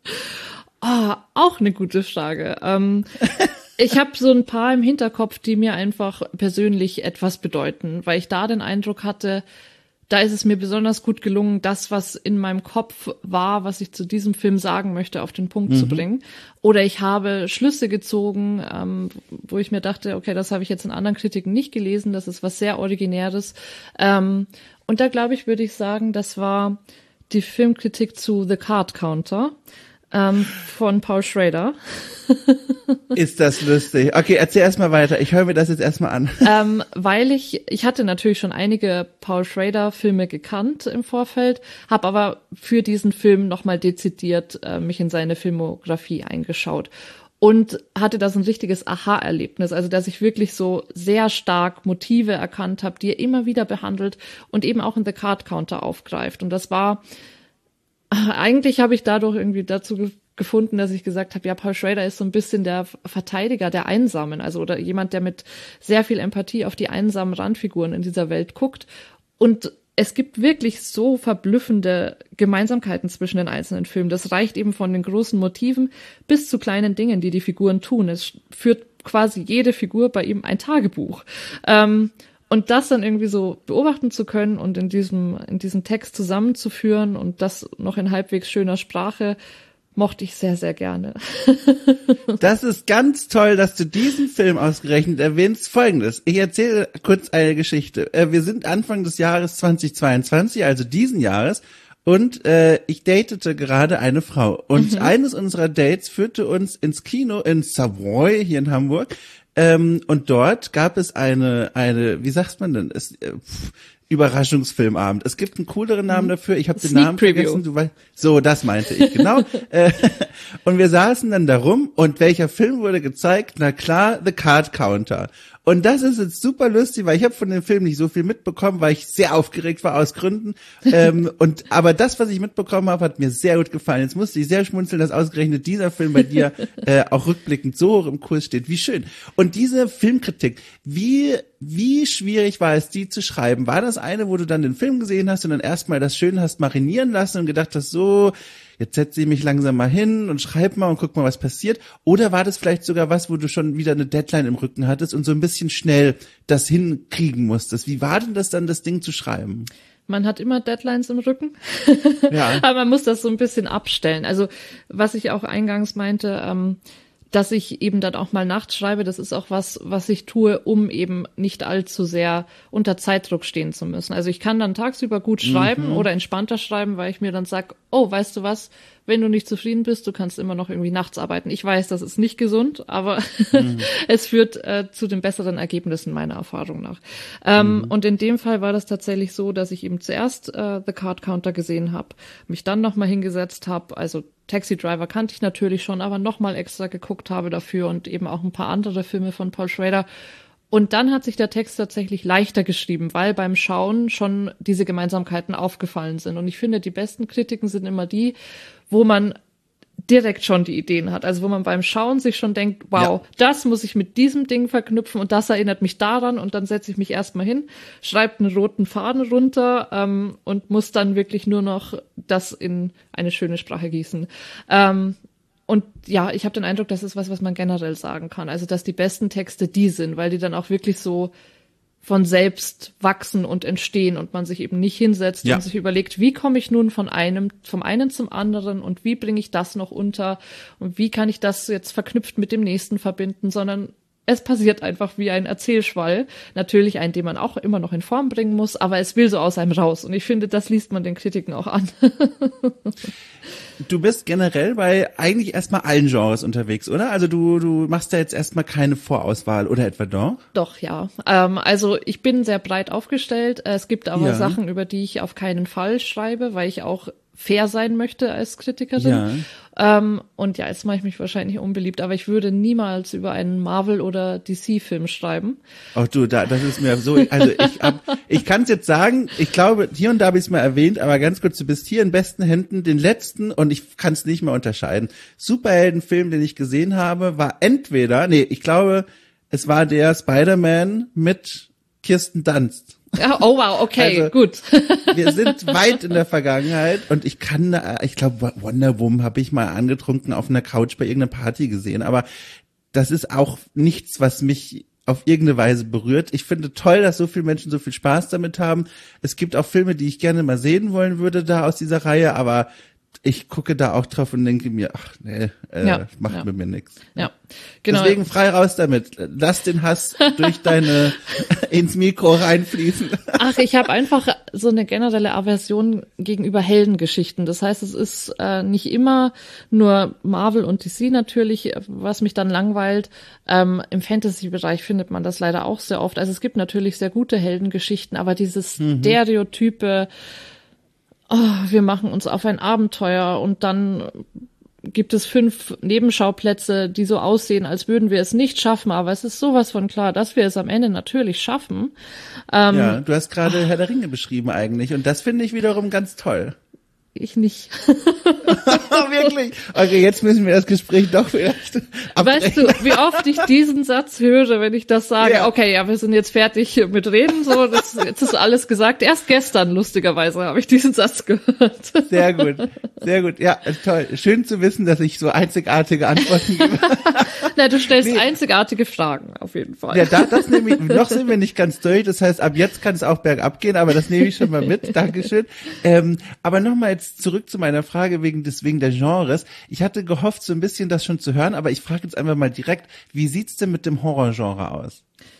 Oh, auch eine gute Frage. Ähm, ich habe so ein paar im Hinterkopf, die mir einfach persönlich etwas bedeuten, weil ich da den Eindruck hatte, da ist es mir besonders gut gelungen, das, was in meinem Kopf war, was ich zu diesem Film sagen möchte, auf den Punkt mhm. zu bringen. Oder ich habe Schlüsse gezogen, ähm, wo ich mir dachte, okay, das habe ich jetzt in anderen Kritiken nicht gelesen, das ist was sehr Originäres. Ähm, und da, glaube ich, würde ich sagen, das war die Filmkritik zu The Card Counter ähm, von Paul Schrader. Ist das lustig. Okay, erzähl erstmal weiter. Ich höre mir das jetzt erstmal an. Ähm, weil ich, ich hatte natürlich schon einige Paul Schrader Filme gekannt im Vorfeld, habe aber für diesen Film nochmal dezidiert äh, mich in seine Filmografie eingeschaut und hatte da so ein richtiges Aha-Erlebnis, also dass ich wirklich so sehr stark Motive erkannt habe, die er immer wieder behandelt und eben auch in The Card Counter aufgreift. Und das war, eigentlich habe ich dadurch irgendwie dazu gefunden, dass ich gesagt habe, ja, Paul Schrader ist so ein bisschen der Verteidiger der Einsamen, also oder jemand, der mit sehr viel Empathie auf die einsamen Randfiguren in dieser Welt guckt. Und es gibt wirklich so verblüffende Gemeinsamkeiten zwischen den einzelnen Filmen. Das reicht eben von den großen Motiven bis zu kleinen Dingen, die die Figuren tun. Es führt quasi jede Figur bei ihm ein Tagebuch. Ähm, und das dann irgendwie so beobachten zu können und in diesem, in diesem Text zusammenzuführen und das noch in halbwegs schöner Sprache, mochte ich sehr, sehr gerne. Das ist ganz toll, dass du diesen Film ausgerechnet erwähnst. Folgendes. Ich erzähle kurz eine Geschichte. Wir sind Anfang des Jahres zweitausendzweiundzwanzig, also diesen Jahres, und äh, ich datete gerade eine Frau. Und mhm. eines unserer Dates führte uns ins Kino in Savoy, hier in Hamburg. Ähm, und dort gab es eine, eine, wie sagt man denn, es, äh, pff, Überraschungsfilmabend. Es gibt einen cooleren Namen dafür. Ich habe den Namen Preview. vergessen. Du weißt, so, das meinte ich, genau. äh, und wir saßen dann da rum und welcher Film wurde gezeigt? Na klar, The Card Counter. Und das ist jetzt super lustig, weil ich habe von dem Film nicht so viel mitbekommen, weil ich sehr aufgeregt war aus Gründen. ähm, und aber das, was ich mitbekommen habe, hat mir sehr gut gefallen. Jetzt musste ich sehr schmunzeln, dass ausgerechnet dieser Film bei dir äh, auch rückblickend so hoch im Kurs steht. Wie schön. Und diese Filmkritik, wie wie schwierig war es, die zu schreiben? War das eine, wo du dann den Film gesehen hast und dann erstmal das schön hast marinieren lassen und gedacht hast, so, jetzt setze ich mich langsam mal hin und schreib mal und guck mal, was passiert? Oder war das vielleicht sogar was, wo du schon wieder eine Deadline im Rücken hattest und so ein bisschen schnell das hinkriegen musstest? Wie war denn das dann, das Ding zu schreiben? Man hat immer Deadlines im Rücken, ja. Aber man muss das so ein bisschen abstellen. Also was ich auch eingangs meinte, ähm, dass ich eben dann auch mal nachts schreibe, das ist auch was, was ich tue, um eben nicht allzu sehr unter Zeitdruck stehen zu müssen. Also ich kann dann tagsüber gut schreiben mhm. oder entspannter schreiben, weil ich mir dann sage, oh, weißt du was, wenn du nicht zufrieden bist, du kannst immer noch irgendwie nachts arbeiten. Ich weiß, das ist nicht gesund, aber mhm. es führt äh, zu den besseren Ergebnissen meiner Erfahrung nach. Ähm, mhm. Und in dem Fall war das tatsächlich so, dass ich eben zuerst äh, The Card Counter gesehen habe, mich dann nochmal hingesetzt habe, also Taxi Driver kannte ich natürlich schon, aber nochmal extra geguckt habe dafür und eben auch ein paar andere Filme von Paul Schrader. Und dann hat sich der Text tatsächlich leichter geschrieben, weil beim Schauen schon diese Gemeinsamkeiten aufgefallen sind. Und ich finde, die besten Kritiken sind immer die, wo man direkt schon die Ideen hat. Also wo man beim Schauen sich schon denkt, wow, ja. das muss ich mit diesem Ding verknüpfen und das erinnert mich daran und dann setze ich mich erstmal hin, schreibe einen roten Faden runter ähm, und muss dann wirklich nur noch das in eine schöne Sprache gießen. Ähm, und ja, ich habe den Eindruck, das ist was, was man generell sagen kann. Also dass die besten Texte die sind, weil die dann auch wirklich so von selbst wachsen und entstehen und man sich eben nicht hinsetzt ja. und sich überlegt, wie komme ich nun von einem, vom einen zum anderen und wie bringe ich das noch unter und wie kann ich das jetzt verknüpft mit dem nächsten verbinden, sondern es passiert einfach wie ein Erzählschwall. Natürlich einen, den man auch immer noch in Form bringen muss, aber es will so aus einem raus. Und ich finde, das liest man den Kritiken auch an. Du bist generell bei eigentlich erstmal allen Genres unterwegs, oder? Also du du machst da jetzt erstmal keine Vorauswahl, oder etwa doch? Doch, ja. Ähm, also ich bin sehr breit aufgestellt. Es gibt aber ja. Sachen, über die ich auf keinen Fall schreibe, weil ich auch fair sein möchte als Kritikerin. Ja. Ähm, und ja, jetzt mache ich mich wahrscheinlich unbeliebt, aber ich würde niemals über einen Marvel- oder D C-Film schreiben. Ach du, da, das ist mir so, also ich hab, ich kann es jetzt sagen, ich glaube, hier und da habe ich es mal erwähnt, aber ganz kurz, du bist hier in besten Händen. Den letzten, und ich kann es nicht mehr unterscheiden, Superheldenfilm, den ich gesehen habe, war entweder, nee, ich glaube, es war der Spider-Man mit Kirsten Dunst. Ja, oh wow, okay, also, gut. Wir sind weit in der Vergangenheit und ich kann, ich glaube, Wonder Woman habe ich mal angetrunken auf einer Couch bei irgendeiner Party gesehen, aber das ist auch nichts, was mich auf irgendeine Weise berührt. Ich finde toll, dass so viele Menschen so viel Spaß damit haben. Es gibt auch Filme, die ich gerne mal sehen wollen würde da aus dieser Reihe, aber ich gucke da auch drauf und denke mir, ach nee, äh, ja, macht ja. mit mir nichts. Ja, genau. Deswegen frei raus damit. Lass den Hass durch deine ins Mikro reinfließen. Ach, ich habe einfach so eine generelle Aversion gegenüber Heldengeschichten. Das heißt, es ist äh, nicht immer nur Marvel und D C natürlich, was mich dann langweilt. Ähm, im Fantasy-Bereich findet man das leider auch sehr oft. Also es gibt natürlich sehr gute Heldengeschichten, aber dieses mhm. Stereotype, oh, wir machen uns auf ein Abenteuer und dann gibt es fünf Nebenschauplätze, die so aussehen, als würden wir es nicht schaffen, aber es ist sowas von klar, dass wir es am Ende natürlich schaffen. Ähm, ja, du hast gerade Herr der Ringe beschrieben eigentlich und das finde ich wiederum ganz toll. ich nicht. Wirklich? Okay, jetzt müssen wir das Gespräch doch vielleicht abbrechen. Weißt du, wie oft ich diesen Satz höre, wenn ich das sage, ja. Okay, ja, wir sind jetzt fertig mit Reden, so, das, jetzt ist alles gesagt. Erst gestern, lustigerweise, habe ich diesen Satz gehört. Sehr gut, sehr gut. Ja, toll. Schön zu wissen, dass ich so einzigartige Antworten gebe. Na, du stellst nee. einzigartige Fragen, auf jeden Fall. Ja, da, das nehme ich, noch sind wir nicht ganz durch, das heißt, ab jetzt kann es auch bergab gehen, aber das nehme ich schon mal mit. Dankeschön. Ähm, aber nochmal jetzt zurück zu meiner Frage wegen des, wegen der Genres. Ich hatte gehofft, so ein bisschen das schon zu hören, aber ich frage jetzt einfach mal direkt, wie sieht's denn mit dem Horrorgenre aus?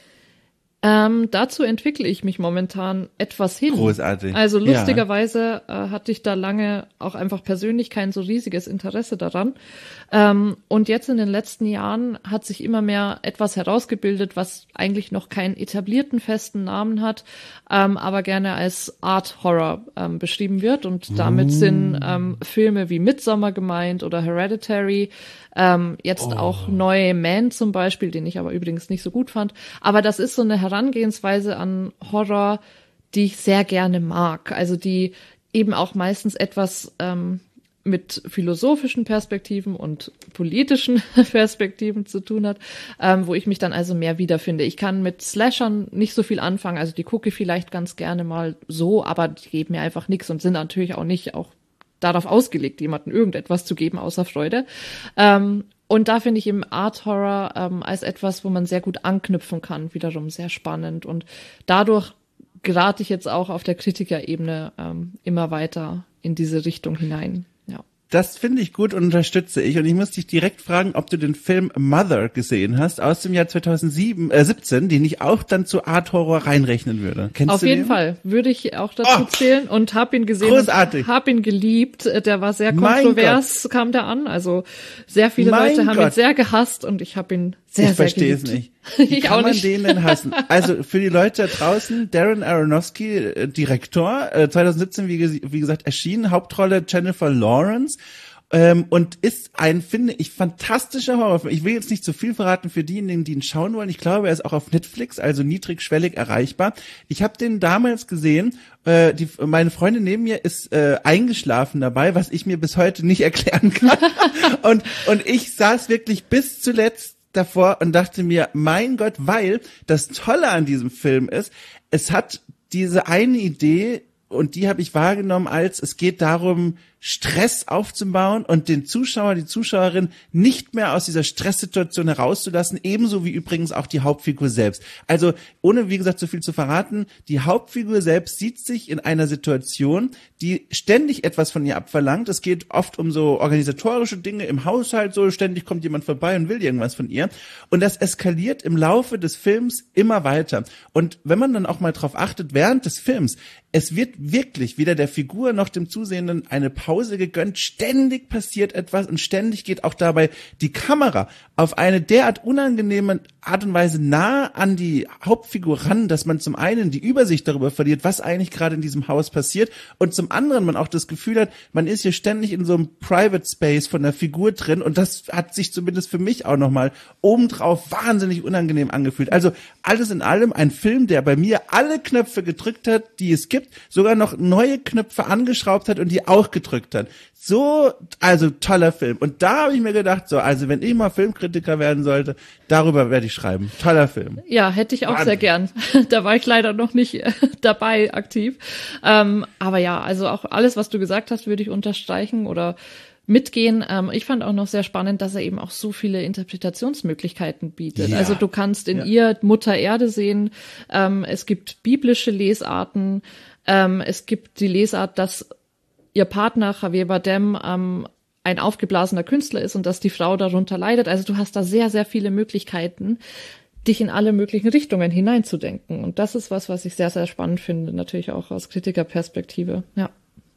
Ähm, dazu entwickle ich mich momentan etwas hin. Großartig. Also lustigerweise ja. äh, hatte ich da lange auch einfach persönlich kein so riesiges Interesse daran. Ähm, und jetzt in den letzten Jahren hat sich immer mehr etwas herausgebildet, was eigentlich noch keinen etablierten festen Namen hat, ähm, aber gerne als Art Horror ähm, beschrieben wird. Und damit mm. sind ähm, Filme wie Midsommar gemeint oder Hereditary, ähm, jetzt oh. auch neue Man zum Beispiel, den ich aber übrigens nicht so gut fand. Aber das ist so eine Herangehensweise an Horror, die ich sehr gerne mag. Also die eben auch meistens etwas ähm, mit philosophischen Perspektiven und politischen Perspektiven zu tun hat, ähm, wo ich mich dann also mehr wiederfinde. Ich kann mit Slashern nicht so viel anfangen, also die gucke ich vielleicht ganz gerne mal so, aber die geben mir einfach nichts und sind natürlich auch nicht auch darauf ausgelegt, jemandem irgendetwas zu geben, außer Freude. Ähm, und da finde ich eben Art Horror ähm, als etwas, wo man sehr gut anknüpfen kann, wiederum sehr spannend. Und dadurch gerate ich jetzt auch auf der Kritikerebene ähm, immer weiter in diese Richtung hinein. Ja. Das finde ich gut und unterstütze ich. Und ich muss dich direkt fragen, ob du den Film Mother gesehen hast aus dem Jahr zweitausendsiebzehn, äh, siebzehn, den ich auch dann zu Art Horror reinrechnen würde. Kennst Auf du jeden den? Fall würde ich auch dazu oh, zählen und habe ihn gesehen. Großartig. Habe ihn geliebt. Der war sehr kontrovers, kam der an. Also sehr viele mein Leute haben Gott. ihn sehr gehasst und ich habe ihn sehr, ich sehr verstehe geliebt. es nicht. Wie ich kann auch man nicht. den denn hassen? Also für die Leute da draußen, Darren Aronofsky, äh, Direktor, äh, zweitausendsiebzehn, wie, wie gesagt, erschienen, Hauptrolle Jennifer Lawrence. Ähm, und ist ein, finde ich, fantastischer Horrorfilm. Ich will jetzt nicht zu viel verraten für diejenigen, die ihn schauen wollen. Ich glaube, er ist auch auf Netflix, also niedrigschwellig erreichbar. Ich habe den damals gesehen. Äh, die, meine Freundin neben mir ist äh, eingeschlafen dabei, was ich mir bis heute nicht erklären kann. und und ich saß wirklich bis zuletzt davor und dachte mir, mein Gott, weil das Tolle an diesem Film ist, es hat diese eine Idee, und die habe ich wahrgenommen als, es geht darum, Stress aufzubauen und den Zuschauer, die Zuschauerin nicht mehr aus dieser Stresssituation herauszulassen, ebenso wie übrigens auch die Hauptfigur selbst. Also ohne, wie gesagt, so viel zu verraten, die Hauptfigur selbst sieht sich in einer Situation, die ständig etwas von ihr abverlangt. Es geht oft um so organisatorische Dinge im Haushalt, so ständig kommt jemand vorbei und will irgendwas von ihr. Und das eskaliert im Laufe des Films immer weiter. Und wenn man dann auch mal drauf achtet, während des Films, es wird wirklich weder der Figur noch dem Zusehenden eine Pause gegönnt. Ständig passiert etwas und ständig geht auch dabei die Kamera auf eine derart unangenehme Art und Weise nah an die Hauptfigur ran, dass man zum einen die Übersicht darüber verliert, was eigentlich gerade in diesem Haus passiert, und zum anderen man auch das Gefühl hat, man ist hier ständig in so einem Private Space von der Figur drin, und das hat sich zumindest für mich auch nochmal obendrauf wahnsinnig unangenehm angefühlt. Also alles in allem ein Film, der bei mir alle Knöpfe gedrückt hat, die es gibt, sogar noch neue Knöpfe angeschraubt hat und die auch gedrückt hat. So, also toller Film. Und da habe ich mir gedacht, so, also wenn ich mal Filmkritiker werden sollte, darüber werde ich schreiben. Toller Film. Ja, hätte ich auch Wahnsinn. Sehr gern. Da war ich leider noch nicht äh, dabei aktiv. Ähm, aber ja, also auch alles, was du gesagt hast, würde ich unterstreichen oder mitgehen. Ähm, ich fand auch noch sehr spannend, dass er eben auch so viele Interpretationsmöglichkeiten bietet. Ja. Also du kannst in ja. ihr Mutter Erde sehen. Ähm, es gibt biblische Lesarten. Ähm, es gibt die Lesart, dass ihr Partner Javier Bardem ähm, ein aufgeblasener Künstler ist und dass die Frau darunter leidet. Also du hast da sehr, sehr viele Möglichkeiten, dich in alle möglichen Richtungen hineinzudenken. Und das ist was, was ich sehr, sehr spannend finde, natürlich auch aus Kritikerperspektive. Ja.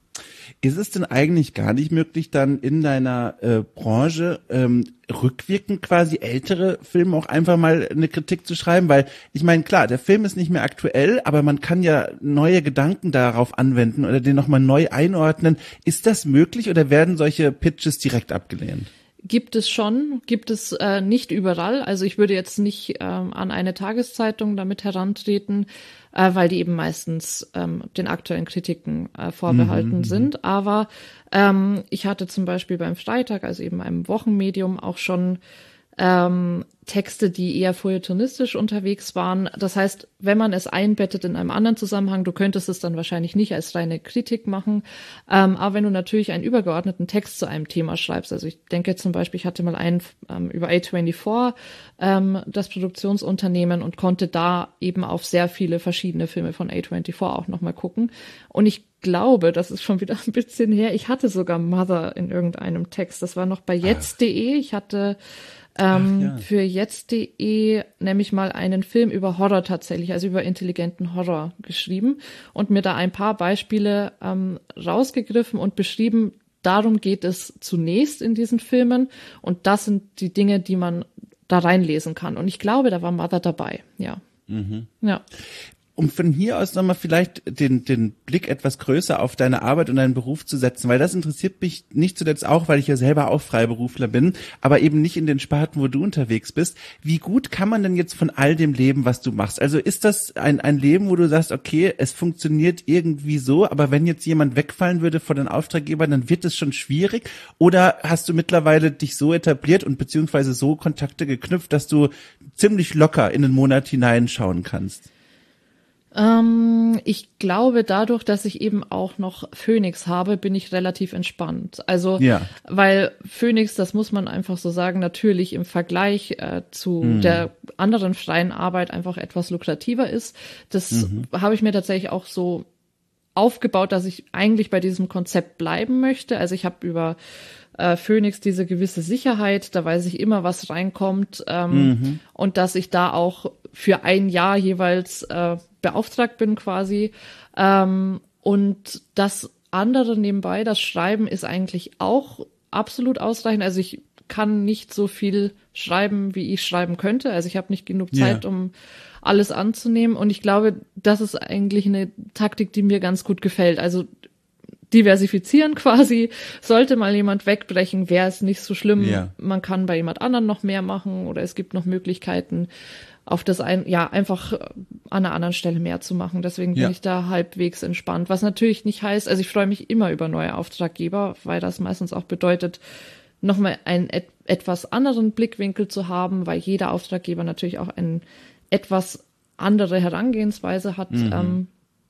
Ist es denn eigentlich gar nicht möglich, dann in deiner äh, Branche ähm, rückwirkend quasi ältere Filme auch einfach mal eine Kritik zu schreiben? Weil ich meine, klar, der Film ist nicht mehr aktuell, aber man kann ja neue Gedanken darauf anwenden oder den nochmal neu einordnen. Ist das möglich oder werden solche Pitches direkt abgelehnt? gibt es schon, gibt es äh, nicht überall. Also ich würde jetzt nicht ähm, an eine Tageszeitung damit herantreten, äh, weil die eben meistens ähm, den aktuellen Kritiken äh, vorbehalten mhm. sind. Aber ähm, ich hatte zum Beispiel beim Freitag, also eben einem Wochenmedium, auch schon ähm, Texte, die eher feuilletonistisch unterwegs waren. Das heißt, wenn man es einbettet in einem anderen Zusammenhang, du könntest es dann wahrscheinlich nicht als reine Kritik machen, ähm, aber wenn du natürlich einen übergeordneten Text zu einem Thema schreibst, also ich denke zum Beispiel, ich hatte mal einen ähm, über A vierundzwanzig, ähm, das Produktionsunternehmen, und konnte da eben auf sehr viele verschiedene Filme von A vierundzwanzig auch nochmal gucken, und ich glaube, das ist schon wieder ein bisschen her, ich hatte sogar Mother in irgendeinem Text, das war noch bei jetzt punkt de, ich hatte Ähm, ja. für jetzt punkt de nämlich mal einen Film über Horror tatsächlich, also über intelligenten Horror geschrieben und mir da ein paar Beispiele ähm, rausgegriffen und beschrieben, darum geht es zunächst in diesen Filmen, und das sind die Dinge, die man da reinlesen kann. Und ich glaube, da war Mother dabei, ja. Mhm. Ja. Um von hier aus nochmal vielleicht den, den Blick etwas größer auf deine Arbeit und deinen Beruf zu setzen, weil das interessiert mich nicht zuletzt auch, weil ich ja selber auch Freiberufler bin, aber eben nicht in den Sparten, wo du unterwegs bist. Wie gut kann man denn jetzt von all dem leben, was du machst? Also ist das ein, ein Leben, wo du sagst, okay, es funktioniert irgendwie so, aber wenn jetzt jemand wegfallen würde von den Auftraggebern, dann wird es schon schwierig? Oder hast du mittlerweile dich so etabliert und beziehungsweise so Kontakte geknüpft, dass du ziemlich locker in den Monat hineinschauen kannst? Ähm, ich glaube, dadurch, dass ich eben auch noch Phoenix habe, bin ich relativ entspannt. Also, ja. weil Phoenix, das muss man einfach so sagen, natürlich im Vergleich äh, zu mhm. der anderen freien Arbeit einfach etwas lukrativer ist. Das mhm. habe ich mir tatsächlich auch so aufgebaut, dass ich eigentlich bei diesem Konzept bleiben möchte. Also ich habe über äh, Phoenix diese gewisse Sicherheit, da weiß ich immer, was reinkommt, ähm, mhm. und dass ich da auch für ein Jahr jeweils äh, beauftragt bin quasi. Ähm, und das andere nebenbei, das Schreiben, ist eigentlich auch absolut ausreichend. Also ich kann nicht so viel schreiben, wie ich schreiben könnte. Also ich habe nicht genug Zeit, ja. um alles anzunehmen. Und ich glaube, das ist eigentlich eine Taktik, die mir ganz gut gefällt. Also diversifizieren quasi. Sollte mal jemand wegbrechen, wäre es nicht so schlimm. Ja. Man kann bei jemand anderen noch mehr machen, oder es gibt noch Möglichkeiten, auf das ein, ja, einfach an einer anderen Stelle mehr zu machen. Deswegen bin ja. ich da halbwegs entspannt. Was natürlich nicht heißt, also ich freue mich immer über neue Auftraggeber, weil das meistens auch bedeutet, nochmal einen et- etwas anderen Blickwinkel zu haben, weil jeder Auftraggeber natürlich auch eine etwas andere Herangehensweise hat. Mhm. Ähm,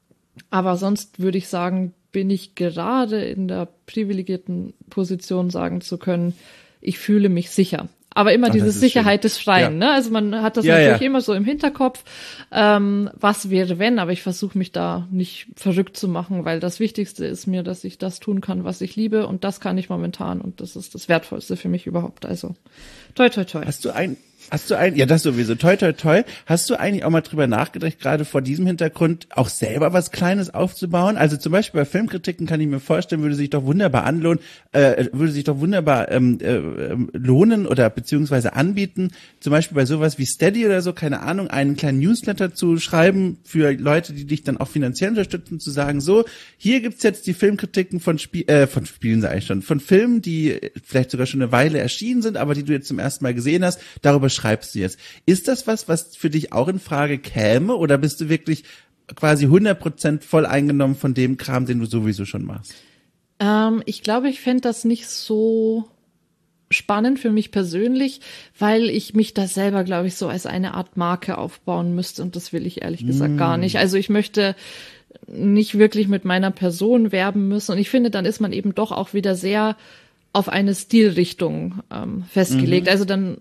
aber sonst würde ich sagen, bin ich gerade in der privilegierten Position, sagen zu können, ich fühle mich sicher. Aber immer Ach, diese Sicherheit schön. Des Freien, ja. ne? Also man hat das ja, natürlich ja. immer so im Hinterkopf, ähm, was wäre wenn, aber ich versuche mich da nicht verrückt zu machen, weil das Wichtigste ist mir, dass ich das tun kann, was ich liebe, und das kann ich momentan, und das ist das Wertvollste für mich überhaupt. Also toi, toi, toi. Hast du ein Hast du ein, ja, das sowieso, toi, toi, toi. Hast du eigentlich auch mal drüber nachgedacht, gerade vor diesem Hintergrund auch selber was Kleines aufzubauen? Also zum Beispiel bei Filmkritiken kann ich mir vorstellen, würde sich doch wunderbar anlohnen, äh, würde sich doch wunderbar ähm, äh, lohnen oder beziehungsweise anbieten, zum Beispiel bei sowas wie Steady oder so, keine Ahnung, einen kleinen Newsletter zu schreiben für Leute, die dich dann auch finanziell unterstützen, zu sagen, so, hier gibt's jetzt die Filmkritiken von Spiel, äh, von Spielen sage ich schon, von Filmen, die vielleicht sogar schon eine Weile erschienen sind, aber die du jetzt zum ersten Mal gesehen hast, darüber schreibst du jetzt. Ist das was, was für dich auch in Frage käme, oder bist du wirklich quasi hundert Prozent voll eingenommen von dem Kram, den du sowieso schon machst? Ähm, ich glaube, ich fände das nicht so spannend für mich persönlich, weil ich mich da selber, glaube ich, so als eine Art Marke aufbauen müsste, und das will ich ehrlich gesagt mm. gar nicht. Also ich möchte nicht wirklich mit meiner Person werben müssen, und ich finde, dann ist man eben doch auch wieder sehr auf eine Stilrichtung ähm, festgelegt. Mhm. Also dann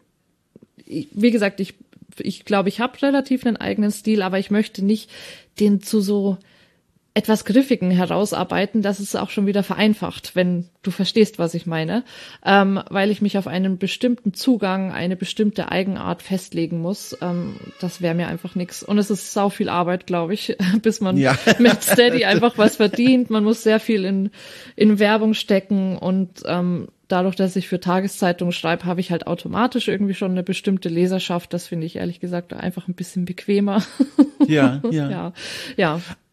wie gesagt, ich ich glaube, ich habe relativ einen eigenen Stil, aber ich möchte nicht den zu so etwas Griffigen herausarbeiten, dass es auch schon wieder vereinfacht, wenn du verstehst, was ich meine, ähm, weil ich mich auf einen bestimmten Zugang, eine bestimmte Eigenart festlegen muss. Ähm, das wäre mir einfach nix. Und es ist sau viel Arbeit, glaube ich, bis man ja. mit Steady einfach was verdient. Man muss sehr viel in in Werbung stecken, und ähm, dadurch, dass ich für Tageszeitungen schreibe, habe ich halt automatisch irgendwie schon eine bestimmte Leserschaft. Das finde ich ehrlich gesagt einfach ein bisschen bequemer. Ja, ja. ja, ja.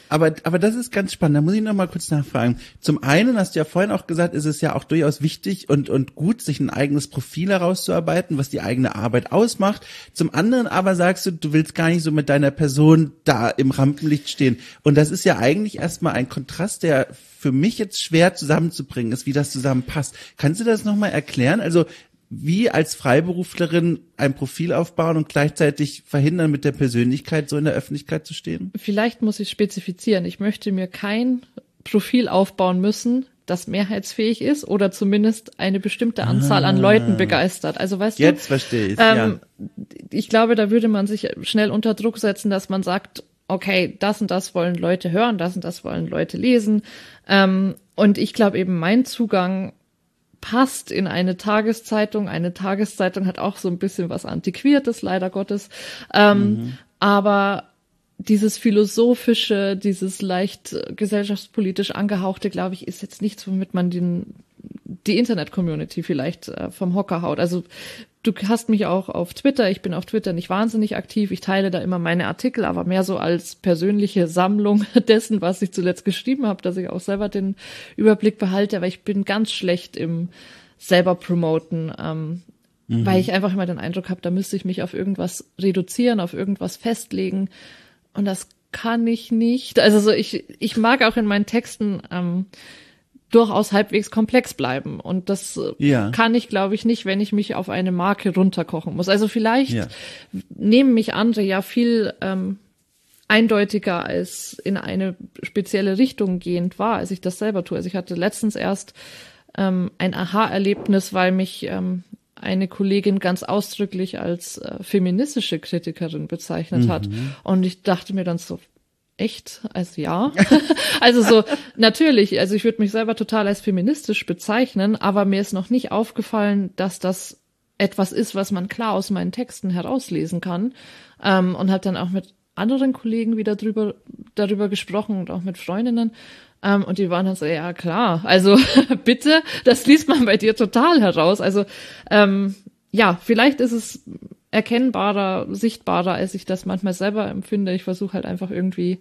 Aber, aber das ist ganz spannend. Da muss ich noch mal kurz nachfragen. Zum einen hast du ja vorhin auch gesagt, ist es ja auch durchaus wichtig und, und gut, sich ein eigenes Profil herauszuarbeiten, was die eigene Arbeit ausmacht. Zum anderen aber sagst du, du willst gar nicht so mit deiner Person da im Rampenlicht stehen. Und das ist ja eigentlich erstmal ein Kontrast, der für mich jetzt schwer zusammenzubringen ist, wie das zusammenpasst. Kannst du das noch mal erklären? Also, wie als Freiberuflerin ein Profil aufbauen und gleichzeitig verhindern, mit der Persönlichkeit so in der Öffentlichkeit zu stehen? Vielleicht muss ich spezifizieren. Ich möchte mir kein Profil aufbauen müssen, das mehrheitsfähig ist oder zumindest eine bestimmte Anzahl ah. an Leuten begeistert. Also weißt Jetzt du, Jetzt verstehe ich ähm, ja. Ich glaube, da würde man sich schnell unter Druck setzen, dass man sagt, okay, das und das wollen Leute hören, das und das wollen Leute lesen. Ähm, und ich glaube eben, mein Zugang passt in eine Tageszeitung. Eine Tageszeitung hat auch so ein bisschen was Antiquiertes, leider Gottes. Ähm, mhm. Aber dieses Philosophische, dieses leicht gesellschaftspolitisch Angehauchte, glaube ich, ist jetzt nichts, womit man den, die Internet-Community vielleicht äh, vom Hocker haut. Also du hast mich auch auf Twitter. Ich bin auf Twitter nicht wahnsinnig aktiv. Ich teile da immer meine Artikel, aber mehr so als persönliche Sammlung dessen, was ich zuletzt geschrieben habe, dass ich auch selber den Überblick behalte. Aber ich bin ganz schlecht im selber promoten, ähm, mhm. weil ich einfach immer den Eindruck habe, da müsste ich mich auf irgendwas reduzieren, auf irgendwas festlegen. Und das kann ich nicht. Also so ich ich mag auch in meinen Texten ähm, durchaus halbwegs komplex bleiben. Und das ja. kann ich, glaube ich, nicht, wenn ich mich auf eine Marke runterkochen muss. Also vielleicht ja. nehmen mich andere ja viel ähm, eindeutiger als in eine spezielle Richtung gehend wahr, als ich das selber tue. Also ich hatte letztens erst ähm, ein Aha-Erlebnis, weil mich ähm, eine Kollegin ganz ausdrücklich als äh, feministische Kritikerin bezeichnet mhm. hat. Und ich dachte mir dann so, echt? Also ja. Also so, natürlich, also ich würde mich selber total als feministisch bezeichnen, aber mir ist noch nicht aufgefallen, dass das etwas ist, was man klar aus meinen Texten herauslesen kann. Ähm, und habe dann auch mit anderen Kollegen wieder drüber, darüber gesprochen und auch mit Freundinnen. Ähm, und die waren dann so, ja klar, also bitte, das liest man bei dir total heraus. Also ähm, ja, vielleicht ist es erkennbarer, sichtbarer, als ich das manchmal selber empfinde. Ich versuche halt einfach irgendwie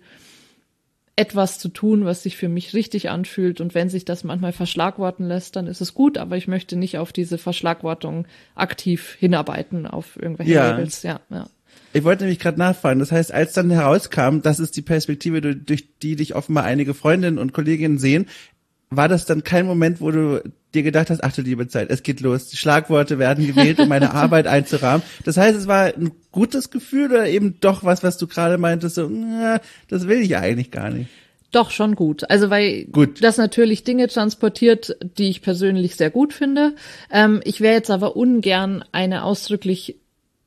etwas zu tun, was sich für mich richtig anfühlt. Und wenn sich das manchmal verschlagworten lässt, dann ist es gut. Aber ich möchte nicht auf diese Verschlagwortung aktiv hinarbeiten, auf irgendwelche ja. Labels. Ja, ja. Ich wollte nämlich gerade nachfragen. Das heißt, als dann herauskam, das ist die Perspektive, durch die dich offenbar einige Freundinnen und Kolleginnen sehen, war das dann kein Moment, wo du dir gedacht hast, ach du liebe Zeit, es geht los, die Schlagworte werden gewählt, um meine Arbeit einzurahmen. Das heißt, es war ein gutes Gefühl oder eben doch was, was du gerade meintest, so, na, das will ich eigentlich gar nicht. Doch, schon gut. Also weil gut. das natürlich Dinge transportiert, die ich persönlich sehr gut finde. Ähm, ich wäre jetzt aber ungern eine ausdrücklich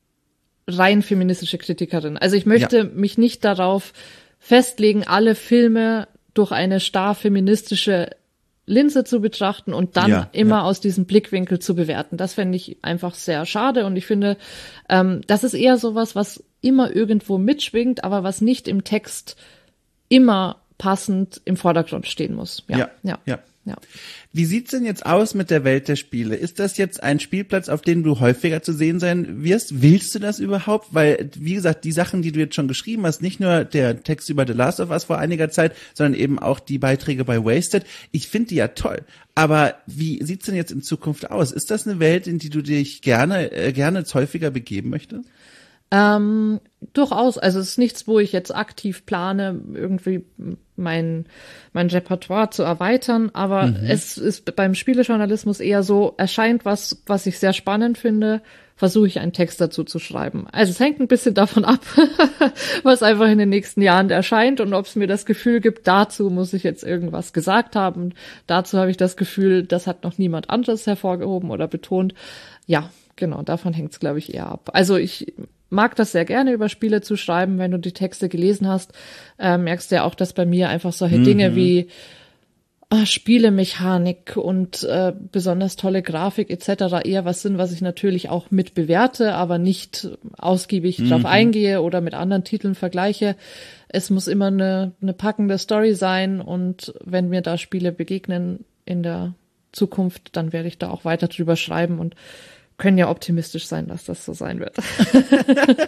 rein feministische Kritikerin. Also ich möchte ja. mich nicht darauf festlegen, alle Filme durch eine starr feministische Linse zu betrachten und dann ja, immer ja. aus diesem Blickwinkel zu bewerten. Das fände ich einfach sehr schade und ich finde, ähm, das ist eher sowas, was immer irgendwo mitschwingt, aber was nicht im Text immer passend im Vordergrund stehen muss. Ja, ja, ja. ja. ja. Wie sieht's denn jetzt aus mit der Welt der Spiele? Ist das jetzt ein Spielplatz, auf dem du häufiger zu sehen sein wirst? Willst du das überhaupt? Weil, wie gesagt, die Sachen, die du jetzt schon geschrieben hast, nicht nur der Text über The Last of Us vor einiger Zeit, sondern eben auch die Beiträge bei Wasted. Ich finde die ja toll. Aber wie sieht's denn jetzt in Zukunft aus? Ist das eine Welt, in die du dich gerne, äh, gerne häufiger begeben möchtest? Ähm, durchaus. Also es ist nichts, wo ich jetzt aktiv plane, irgendwie mein mein Repertoire zu erweitern, aber mhm. es ist beim Spielejournalismus eher so, erscheint was, was ich sehr spannend finde, versuche ich einen Text dazu zu schreiben. Also es hängt ein bisschen davon ab, was einfach in den nächsten Jahren erscheint und ob es mir das Gefühl gibt, dazu muss ich jetzt irgendwas gesagt haben. Dazu habe ich das Gefühl, das hat noch niemand anderes hervorgehoben oder betont. Ja, genau, davon hängt es, glaube ich, eher ab. Also ich mag das sehr gerne, über Spiele zu schreiben. Wenn du die Texte gelesen hast, äh, merkst du ja auch, dass bei mir einfach solche mhm. Dinge wie äh, Spielemechanik und äh, besonders tolle Grafik et cetera eher was sind, was ich natürlich auch mit bewerte, aber nicht ausgiebig mhm. drauf eingehe oder mit anderen Titeln vergleiche. Es muss immer eine, eine packende Story sein und wenn mir da Spiele begegnen in der Zukunft, dann werde ich da auch weiter drüber schreiben und können ja optimistisch sein, dass das so sein wird.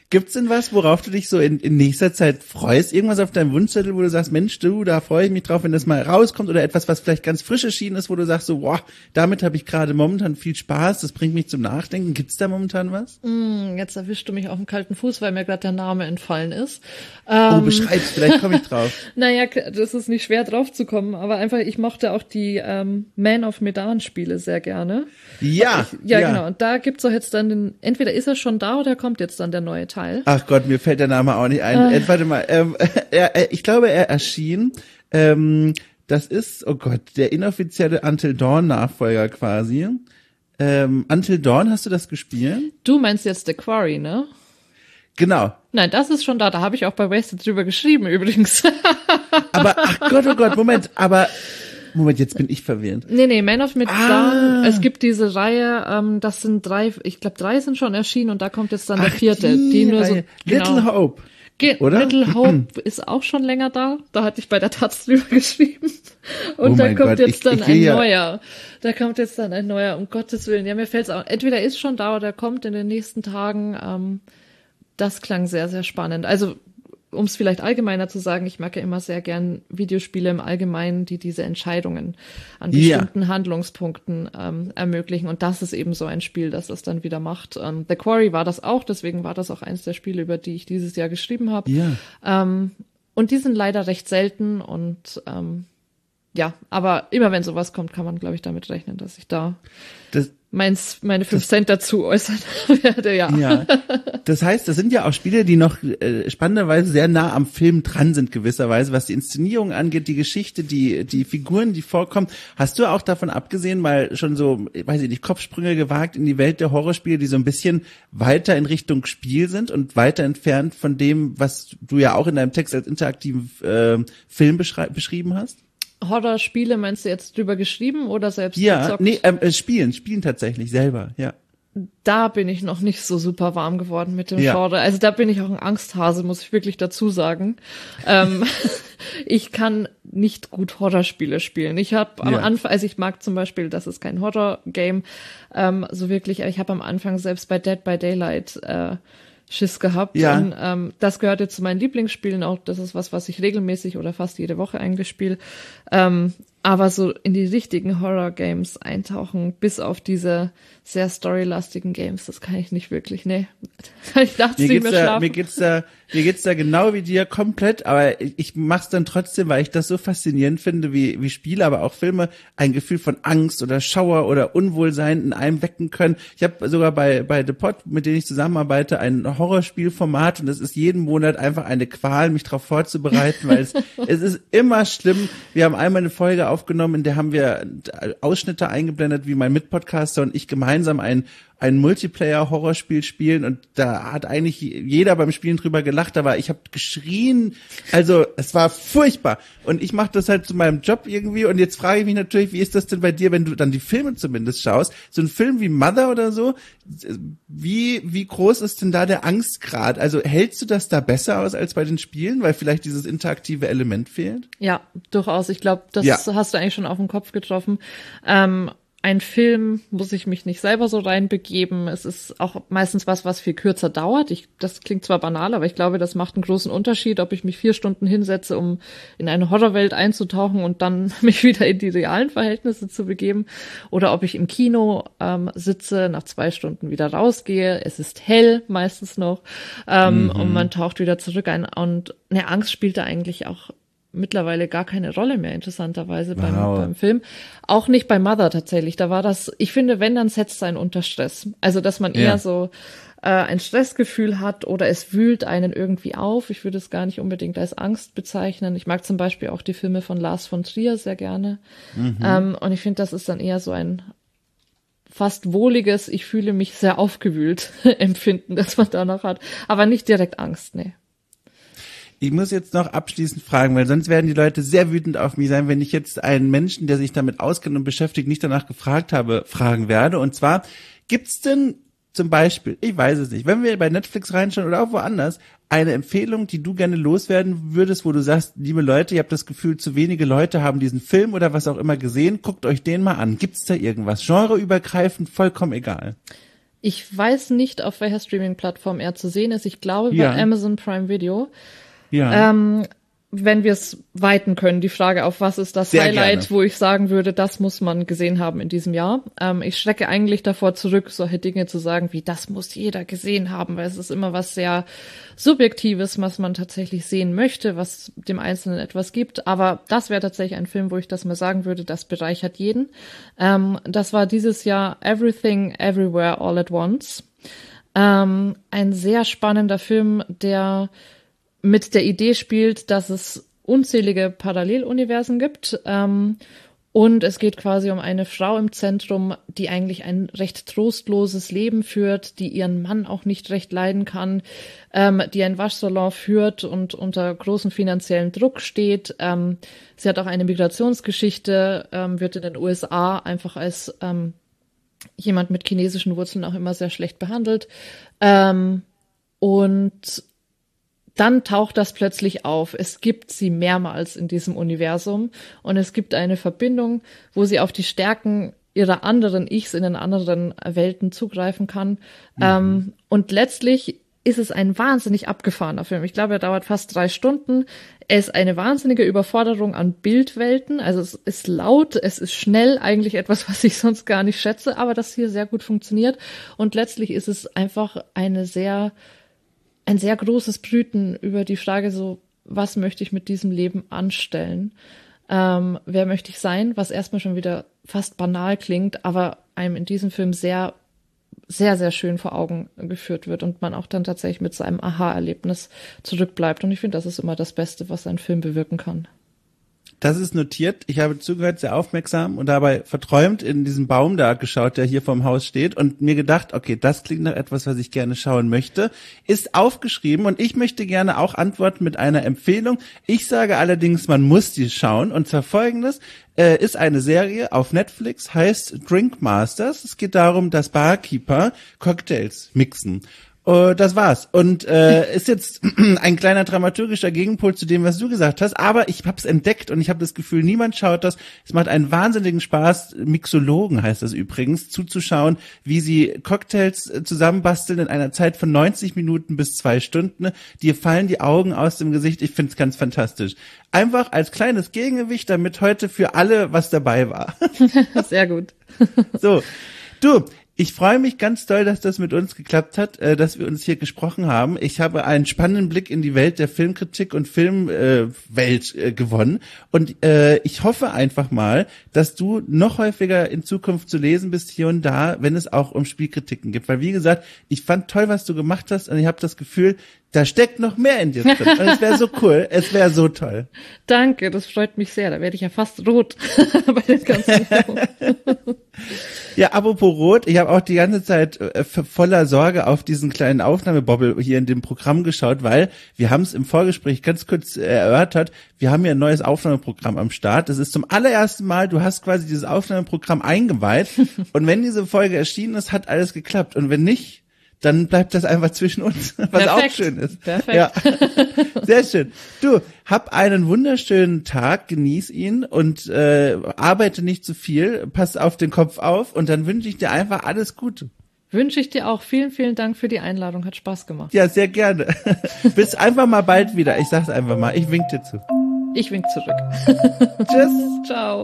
Gibt's denn was, worauf du dich so in, in nächster Zeit freust? Irgendwas auf deinem Wunschzettel, wo du sagst, Mensch, du, da freue ich mich drauf, wenn das mal rauskommt, oder etwas, was vielleicht ganz frisch erschienen ist, wo du sagst so, boah, damit habe ich gerade momentan viel Spaß, das bringt mich zum Nachdenken. Gibt's da momentan was? Mm, jetzt erwischst du mich auf dem kalten Fuß, weil mir gerade der Name entfallen ist. Ähm, oh, ähm, beschreib's, vielleicht komme ich drauf. Naja, das ist nicht schwer drauf zu kommen, aber einfach, ich mochte auch die ähm, Man of Medan Spiele sehr gerne. Ja, ich, ja, ja, genau. Und da gibt's doch jetzt dann den, entweder ist er schon da oder kommt jetzt dann der neue Teil. Ach Gott, mir fällt der Name auch nicht ein. Ah. Äh, warte mal, ähm, er, er, ich glaube, er erschien, ähm, das ist, oh Gott, der inoffizielle Until Dawn Nachfolger quasi. Ähm, Until Dawn, hast du das gespielt? Du meinst jetzt The Quarry, ne? Genau. Nein, das ist schon da. Da habe ich auch bei Wasted drüber geschrieben übrigens. Aber, ach Gott, oh Gott, Moment, aber, Moment, jetzt bin ich verwirrt. Nee, nee, Man of Medan, Ah. es gibt diese Reihe, ähm, das sind drei, ich glaube drei sind schon erschienen und da kommt jetzt dann der Ach, vierte. die Die nur so, Reihe. Little genau. Hope. Ge- oder? Little Hope ist auch schon länger da. Da hatte ich bei der Taz drüber geschrieben. Und Oh da mein kommt Gott, jetzt ich- dann ich ein gehe ja- neuer. Da kommt jetzt dann ein neuer, um Gottes Willen. Ja, mir fällt's auch. Entweder ist schon da oder kommt in den nächsten Tagen. Ähm, das klang sehr, sehr spannend. Also, um es vielleicht allgemeiner zu sagen, ich mag ja immer sehr gern Videospiele im Allgemeinen, die diese Entscheidungen an Ja. bestimmten Handlungspunkten ähm, ermöglichen. Und das ist eben so ein Spiel, das das dann wieder macht. Ähm, The Quarry war das auch, deswegen war das auch eins der Spiele, über die ich dieses Jahr geschrieben habe. Ja. Ähm, und die sind leider recht selten und ähm, ja, aber immer wenn sowas kommt, kann man, glaube ich, damit rechnen, dass ich da Das, meins, meine fünf Cent dazu äußern werde, ja. ja. Das heißt, das sind ja auch Spiele, die noch äh, spannenderweise sehr nah am Film dran sind, gewisserweise, was die Inszenierung angeht, die Geschichte, die die Figuren, die vorkommen. Hast du auch davon abgesehen mal schon so, weiß ich nicht, Kopfsprünge gewagt in die Welt der Horrorspiele, die so ein bisschen weiter in Richtung Spiel sind und weiter entfernt von dem, was du ja auch in deinem Text als interaktiven äh, Film beschrei- beschrieben hast? Horrorspiele meinst du jetzt drüber geschrieben oder selbst Ja, gezockt? nee, ähm, äh, spielen, spielen tatsächlich selber, ja. Da bin ich noch nicht so super warm geworden mit dem Ja. Genre. Also da bin ich auch ein Angsthase, muss ich wirklich dazu sagen. ähm, ich kann nicht gut Horrorspiele spielen. Ich habe am Ja. Anfang, also ich mag zum Beispiel, das ist kein Horror-Game, ähm, so wirklich, aber ich habe am Anfang selbst bei Dead by Daylight äh, Schiss gehabt. Ja. Und ähm, das gehört jetzt zu meinen Lieblingsspielen auch. Das ist was, was ich regelmäßig oder fast jede Woche eigentlich spiele. Ähm, aber so in die richtigen Horror-Games eintauchen, bis auf diese sehr storylastigen Games, das kann ich nicht wirklich, nee. Ich dachte, Mir nicht geht's mehr da, schlafen. mir geht's da, mir geht's da genau wie dir komplett, aber ich, ich mach's dann trotzdem, weil ich das so faszinierend finde, wie, wie Spiele, aber auch Filme ein Gefühl von Angst oder Schauer oder Unwohlsein in einem wecken können. Ich habe sogar bei, bei The Pod, mit denen ich zusammenarbeite, ein Horrorspielformat und es ist jeden Monat einfach eine Qual, mich darauf vorzubereiten, weil es, es ist immer schlimm. Wir haben einmal eine Folge aufgenommen, in der haben wir Ausschnitte eingeblendet, wie mein Mitpodcaster und ich gemeinsam ein ein Multiplayer-Horrorspiel spielen und da hat eigentlich jeder beim Spielen drüber gelacht, aber ich habe geschrien, also es war furchtbar und ich mache das halt zu meinem Job irgendwie und jetzt frage ich mich natürlich, wie ist das denn bei dir, wenn du dann die Filme zumindest schaust, so ein Film wie Mother oder so, wie wie groß ist denn da der Angstgrad, also hältst du das da besser aus als bei den Spielen, weil vielleicht dieses interaktive Element fehlt? Ja, durchaus. Ich glaube, das Ja. hast du eigentlich schon auf den Kopf getroffen. Ähm, ein Film muss ich mich nicht selber so reinbegeben. Es ist auch meistens was, was viel kürzer dauert. Ich, das klingt zwar banal, aber ich glaube, das macht einen großen Unterschied, ob ich mich vier Stunden hinsetze, um in eine Horrorwelt einzutauchen und dann mich wieder in die realen Verhältnisse zu begeben, oder ob ich im Kino ähm, sitze, nach zwei Stunden wieder rausgehe. Es ist hell meistens noch ähm, mhm. und man taucht wieder zurück ein. Und ne, Angst spielt da eigentlich auch mittlerweile gar keine Rolle mehr, interessanterweise beim, Wow. beim Film. Auch nicht bei Mother tatsächlich. Da war das, ich finde, wenn, dann setzt es einen unter Stress. Also, dass man Ja. eher so äh, ein Stressgefühl hat oder es wühlt einen irgendwie auf. Ich würde es gar nicht unbedingt als Angst bezeichnen. Ich mag zum Beispiel auch die Filme von Lars von Trier sehr gerne. Mhm. Ähm, und ich finde, das ist dann eher so ein fast wohliges, ich fühle mich sehr aufgewühlt Empfinden, das man danach hat. Aber nicht direkt Angst, nee. Ich muss jetzt noch abschließend fragen, weil sonst werden die Leute sehr wütend auf mich sein, wenn ich jetzt einen Menschen, der sich damit auskennt und beschäftigt, nicht danach gefragt habe, fragen werde. Und zwar, gibt's denn zum Beispiel, ich weiß es nicht, wenn wir bei Netflix reinschauen oder auch woanders, eine Empfehlung, die du gerne loswerden würdest, wo du sagst, liebe Leute, ihr habt das Gefühl, zu wenige Leute haben diesen Film oder was auch immer gesehen, guckt euch den mal an. Gibt's da irgendwas? Genreübergreifend, vollkommen egal. Ich weiß nicht, auf welcher Streaming-Plattform er zu sehen ist. Ich glaube Ja. bei Amazon Prime Video. Ja. Ähm, wenn wir es weiten können, die Frage, auf was ist das Sehr Highlight, gerne. wo ich sagen würde, das muss man gesehen haben in diesem Jahr. Ähm, ich schrecke eigentlich davor zurück, solche Dinge zu sagen, wie das muss jeder gesehen haben, weil es ist immer was sehr Subjektives, was man tatsächlich sehen möchte, was dem Einzelnen etwas gibt. Aber das wäre tatsächlich ein Film, wo ich das mal sagen würde, das bereichert jeden. Ähm, das war dieses Jahr Everything, Everywhere, All at Once. Ähm, ein sehr spannender Film, der mit der Idee spielt, dass es unzählige Paralleluniversen gibt. Ähm, und es geht quasi um eine Frau im Zentrum, die eigentlich ein recht trostloses Leben führt, die ihren Mann auch nicht recht leiden kann, ähm, die ein Waschsalon führt und unter großem finanziellen Druck steht. Ähm, sie hat auch eine Migrationsgeschichte, ähm, wird in den U S A einfach als ähm, jemand mit chinesischen Wurzeln auch immer sehr schlecht behandelt. Ähm, und dann taucht das plötzlich auf. Es gibt sie mehrmals in diesem Universum und es gibt eine Verbindung, wo sie auf die Stärken ihrer anderen Ichs in den anderen Welten zugreifen kann. Mhm. Ähm, und letztlich ist es ein wahnsinnig abgefahrener Film. Ich glaube, er dauert fast drei Stunden. Er ist eine wahnsinnige Überforderung an Bildwelten. Also es ist laut, es ist schnell, eigentlich etwas, was ich sonst gar nicht schätze, aber das hier sehr gut funktioniert. Und letztlich ist es einfach eine sehr ein sehr großes Brüten über die Frage so, was möchte ich mit diesem Leben anstellen? Ähm, wer möchte ich sein? Was erstmal schon wieder fast banal klingt, aber einem in diesem Film sehr, sehr, sehr schön vor Augen geführt wird und man auch dann tatsächlich mit seinem Aha-Erlebnis zurückbleibt. Und ich finde, das ist immer das Beste, was ein Film bewirken kann. Das ist notiert. Ich habe zugehört, sehr aufmerksam und dabei verträumt in diesen Baum da geschaut, der hier vorm Haus steht und mir gedacht, okay, das klingt nach etwas, was ich gerne schauen möchte. Ist aufgeschrieben und ich möchte gerne auch antworten mit einer Empfehlung. Ich sage allerdings, man muss die schauen und zwar folgendes. Äh, ist eine Serie auf Netflix, heißt Drink Masters. Es geht darum, dass Barkeeper Cocktails mixen. Uh, das war's. Und äh, ist jetzt ein kleiner dramaturgischer Gegenpol zu dem, was du gesagt hast. Aber ich habe es entdeckt und ich habe das Gefühl, niemand schaut das. Es macht einen wahnsinnigen Spaß, Mixologen heißt das übrigens, zuzuschauen, wie sie Cocktails zusammenbasteln in einer Zeit von neunzig Minuten bis zwei Stunden. Dir fallen die Augen aus dem Gesicht. Ich find's ganz fantastisch. Einfach als kleines Gegengewicht, damit heute für alle was dabei war. Sehr gut. So, du, ich freue mich ganz doll, dass das mit uns geklappt hat, äh, dass wir uns hier gesprochen haben. Ich habe einen spannenden Blick in die Welt der Filmkritik und Filmwelt äh, äh, gewonnen. Und äh, ich hoffe einfach mal, dass du noch häufiger in Zukunft zu lesen bist hier und da, wenn es auch um Spielkritiken gibt. Weil wie gesagt, ich fand toll, was du gemacht hast und ich habe das Gefühl, da steckt noch mehr in dir drin. Und es wäre so cool, es wäre so toll. Danke, das freut mich sehr. Da werde ich ja fast rot bei den ganzen Ja, apropos rot, ich habe auch die ganze Zeit äh, voller Sorge auf diesen kleinen Aufnahmebobbel hier in dem Programm geschaut, weil wir haben es im Vorgespräch ganz kurz äh, erörtert, wir haben ja ein neues Aufnahmeprogramm am Start. Das ist zum allerersten Mal, du hast quasi dieses Aufnahmeprogramm eingeweiht und wenn diese Folge erschienen ist, hat alles geklappt und wenn nicht, dann bleibt das einfach zwischen uns, was Perfekt. auch schön ist. Perfekt. Ja. Sehr schön. Du, hab einen wunderschönen Tag, genieß ihn und äh, arbeite nicht zu viel, pass auf den Kopf auf und dann wünsche ich dir einfach alles Gute. Wünsche ich dir auch. Vielen, vielen Dank für die Einladung. Hat Spaß gemacht. Ja, sehr gerne. Bis einfach mal bald wieder. Ich sag's einfach mal. Ich wink dir zu. Ich wink zurück. Tschüss. Ciao.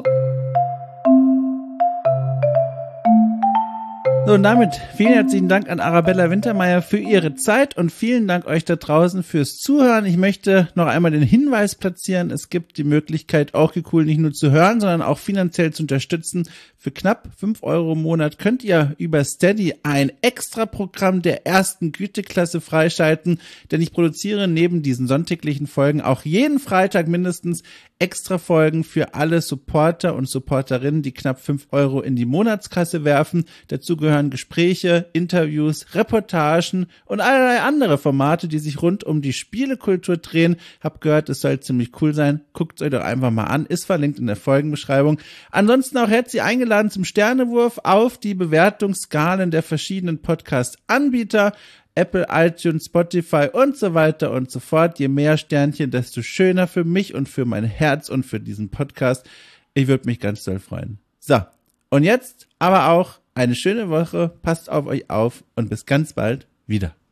So, und damit vielen herzlichen Dank an Arabella Wintermeyer für ihre Zeit und vielen Dank euch da draußen fürs Zuhören. Ich möchte noch einmal den Hinweis platzieren, es gibt die Möglichkeit, auch cool nicht nur zu hören, sondern auch finanziell zu unterstützen. Für knapp fünf Euro im Monat könnt ihr über Steady ein Extra-Programm der ersten Güteklasse freischalten, denn ich produziere neben diesen sonntäglichen Folgen auch jeden Freitag mindestens Extra-Folgen für alle Supporter und Supporterinnen, die knapp fünf Euro in die Monatskasse werfen. Dazu gehören Gespräche, Interviews, Reportagen und allerlei andere Formate, die sich rund um die Spielekultur drehen. Hab gehört, es soll ziemlich cool sein. Guckt euch doch einfach mal an. Ist verlinkt in der Folgenbeschreibung. Ansonsten auch herzlich eingeladen zum Sternewurf auf die Bewertungsskalen der verschiedenen Podcast-Anbieter. Apple, iTunes, Spotify und so weiter und so fort. Je mehr Sternchen, desto schöner für mich und für mein Herz und für diesen Podcast. Ich würde mich ganz doll freuen. So, und jetzt aber auch eine schöne Woche, passt auf euch auf und bis ganz bald wieder.